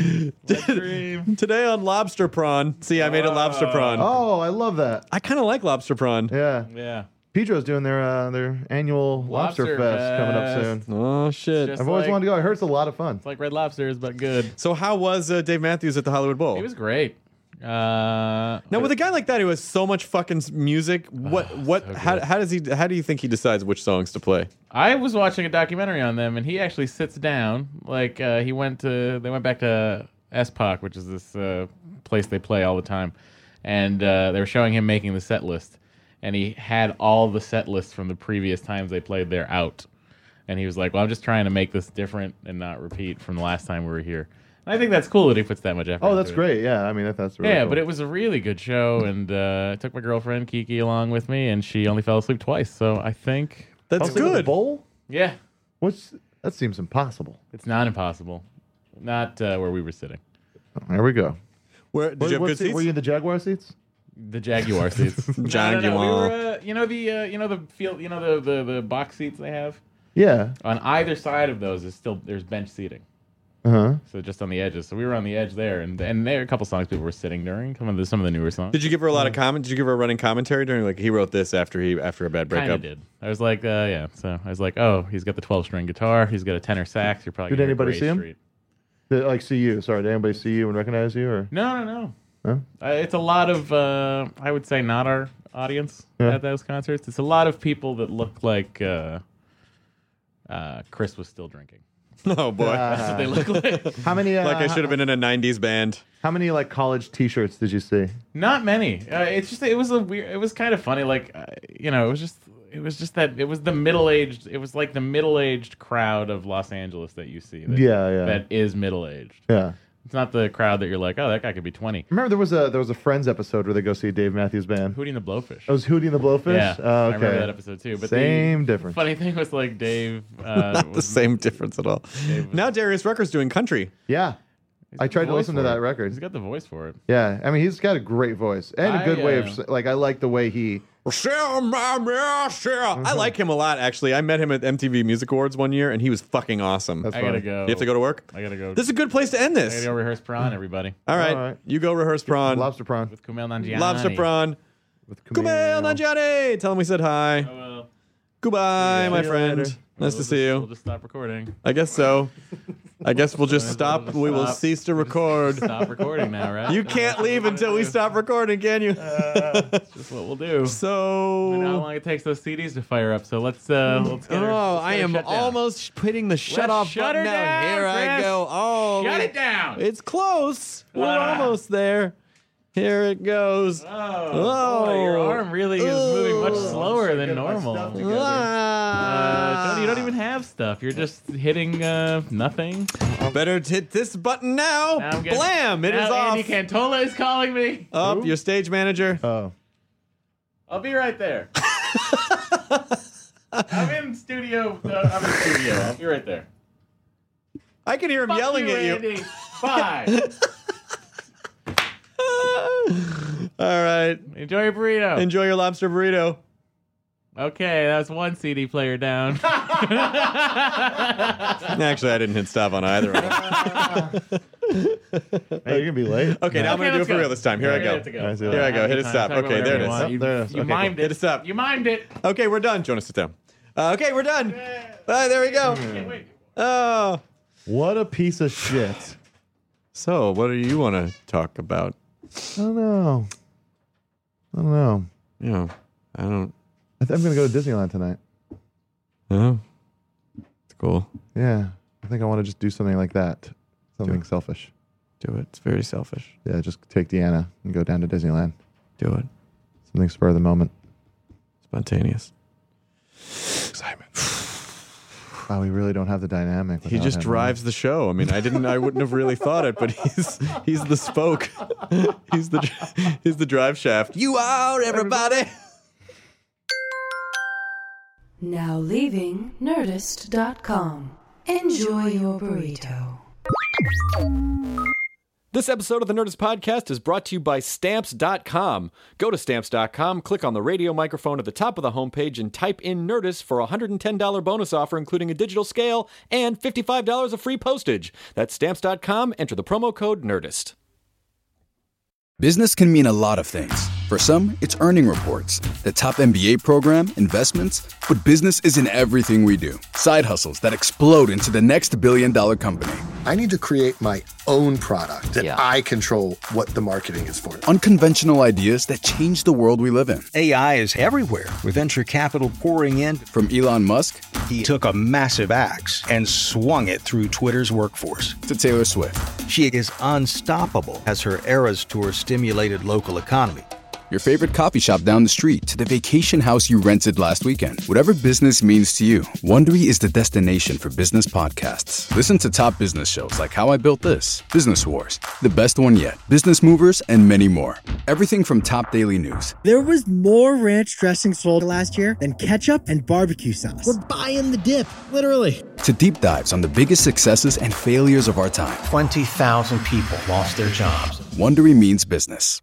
Today on lobster prawn. See, I made a lobster prawn. Oh, I love that. I kind of like lobster prawn. Yeah. Yeah. Pedro's doing their uh, their annual Lobster, Lobster Fest, Fest. coming up soon. Oh shit! Just I've always like- wanted to go. I heard it's a lot of fun. It's like Red Lobsters, but good. So how was uh, Dave Matthews at the Hollywood Bowl? He was great. Uh, Now, with a guy like that who has so much fucking s- music, what what so how, good. how does he how do you think he decides which songs to play? I was watching a documentary on them, and he actually sits down. Like uh, he went to, they went back to S P O C, which is this uh, place they play all the time, and uh, they were showing him making the set list, and he had all the set lists from the previous times they played there out, and he was like, "Well, I'm just trying to make this different and not repeat from the last time we were here." And I think that's cool that he puts that much effort. Oh, that's into it. great. Yeah, I mean that, that's really Yeah, cool. but it was a really good show, and uh, I took my girlfriend Kiki along with me, and she only fell asleep twice. So I think That's Also, the good. bowl? yeah, What's that? Seems impossible. it's not impossible. Not uh, where we were sitting. There we go. Where did What- you have what good seat- seats? Were you in the Jaguar seats? The Jaguar seats. No, no, no, Jaguar. we were, uh, you know the uh, you know the field you know the, the, the box seats they have? Yeah. On either side of those is still there's bench seating. Uh huh. So just on the edges. So we were on the edge there, and and there a couple songs people were sitting during. Some of the some of the newer songs. Did you give her a lot of comment? Did you give her a running commentary during like he wrote this after he after a bad Kind breakup? of did. I was like, uh, yeah. So I was like, oh, he's got the twelve string guitar. He's got a tenor sax. You're probably Did gonna hear anybody Gray see him? Street. Did, like see you? Sorry, did anybody see you and recognize you? Or No, no, no. Huh? Uh, it's a lot of, uh, I would say, not our audience Yeah. at those concerts. It's a lot of people that look like uh, uh, Chris was still drinking. Oh boy, That's what they look like. how many? Uh, like I should have been in a nineties band. How many like college T-shirts did you see? Not many. Uh, it's just it was a weird. It was kind of funny. Like uh, you know, it was just it was just that it was the middle aged. It was like the middle aged crowd of Los Angeles that you see. That, Yeah, yeah. That is middle aged. Yeah. It's not the crowd that you're like, oh, that guy could be twenty. Remember there was a there was a Friends episode where they go see Dave Matthews Band. Hootie and the Blowfish. It was Hootie and the Blowfish. Yeah, Oh, I okay. remember that episode too. But Same the difference. Funny thing was like Dave. Uh, Not the was- same difference at all. Dave was- Now Darius Rucker's doing country. Yeah. he's I got tried the to voice listen to for that it. record. He's got the voice for it. Yeah, I mean he's got a great voice and a I, good way uh, of like I like the way he. I like him a lot, actually. I met him at M T V Music Awards one year, and he was fucking awesome. That's I funny. gotta go. You have to go to work? I gotta go. This is a good place to end I this. gotta go rehearse prawn, everybody. All right. All right. You go rehearse prawn. Lobster prawn With Kumail Nanjiani. Lobster prawn. with Kumail Nanjiani. Tell him we said hi. Oh, well. Goodbye, Yeah. my See you friend. later. Nice We'll to see just- you. We'll just stop recording. I guess so. I guess we'll just We'll stop. just We will stop. cease to record. Stop recording now, right? You can't leave until we stop recording, can you? That's just what we'll do. I know how So. long it takes those C Ds to fire up. So let's uh, let's get her, Oh, let's get I her am shut down. almost putting the shut Let's off shut button her down. down, Here I Chris. go. Oh, Shut it down. It's close. We're Ah. almost there. Here it goes. Oh, Oh. boy, your arm really is moving much Oh. slower than normal. Uh, Tony, you don't even have stuff. You're just hitting uh, nothing. Better hit this button now. Now I'm getting- Blam! It is now off. Andy Cantola is calling me. Up, your stage manager. Oh. I'll be right there. I'm in studio. Uh, I'm in studio. I'll be right there. I can hear him Fuck yelling you, at you. Andy. Bye. All right. Enjoy your burrito. Enjoy your lobster burrito. Okay, that's one C D player down. Actually, I didn't hit stop on either of them. Hey, you're gonna be late. Okay, now I'm Okay, going to do it let's for go. real this time. Here I Okay, go. have to go. All right, see you Here I later. go. Have Hit a it good stop. time. Talk Okay, about there it whatever is. you want. You, There it is. you Okay, mimed cool. Hit it. it stop. You mimed it. Okay, we're done. Jonas, sit down. Uh, okay, we're done. Uh, there we go. Can't wait. Oh. What a piece of shit. So, what do you want to talk about? I don't know. I don't know. You know, I don't. I th- I'm gonna go to Disneyland tonight. Oh. It's cool. Yeah, I think I want to just do something like that. Something selfish. Do it. It's very selfish. Yeah, just take Deanna and go down to Disneyland. Do it. Something spur of the moment. Spontaneous. Excitement. Wow, we really don't have the dynamic. He without just him, huh? drives the show. I mean, I didn't. I wouldn't have really thought it, but he's he's the spoke. he's the he's the drive shaft. You are everybody. Now leaving Nerdist dot com. Enjoy your burrito. This episode of the Nerdist Podcast is brought to you by Stamps dot com. Go to Stamps dot com, click on the radio microphone at the top of the homepage, and type in Nerdist for a one hundred ten dollars bonus offer, including a digital scale and fifty-five dollars of free postage. That's Stamps dot com. Enter the promo code NERDIST. Business can mean a lot of things. For some, it's earning reports, the top M B A program, investments, but business isn't everything we do. Side hustles that explode into the next billion dollar company. I need to create my own product that Yeah. I control what the marketing is for. Unconventional ideas that change the world we live in. A I is everywhere, with venture capital pouring in. From Elon Musk, he took a massive axe and swung it through Twitter's workforce. To Taylor Swift. She is unstoppable as her Eras Tour stimulated local economy. Your favorite coffee shop down the street to the vacation house you rented last weekend. Whatever business means to you, Wondery is the destination for business podcasts. Listen to top business shows like How I Built This, Business Wars, The Best One Yet, Business Movers, and many more. Everything from top daily news. There was more ranch dressing sold last year than ketchup and barbecue sauce. We're buying the dip, literally. To deep dives on the biggest successes and failures of our time. twenty thousand people lost their jobs. Wondery means business.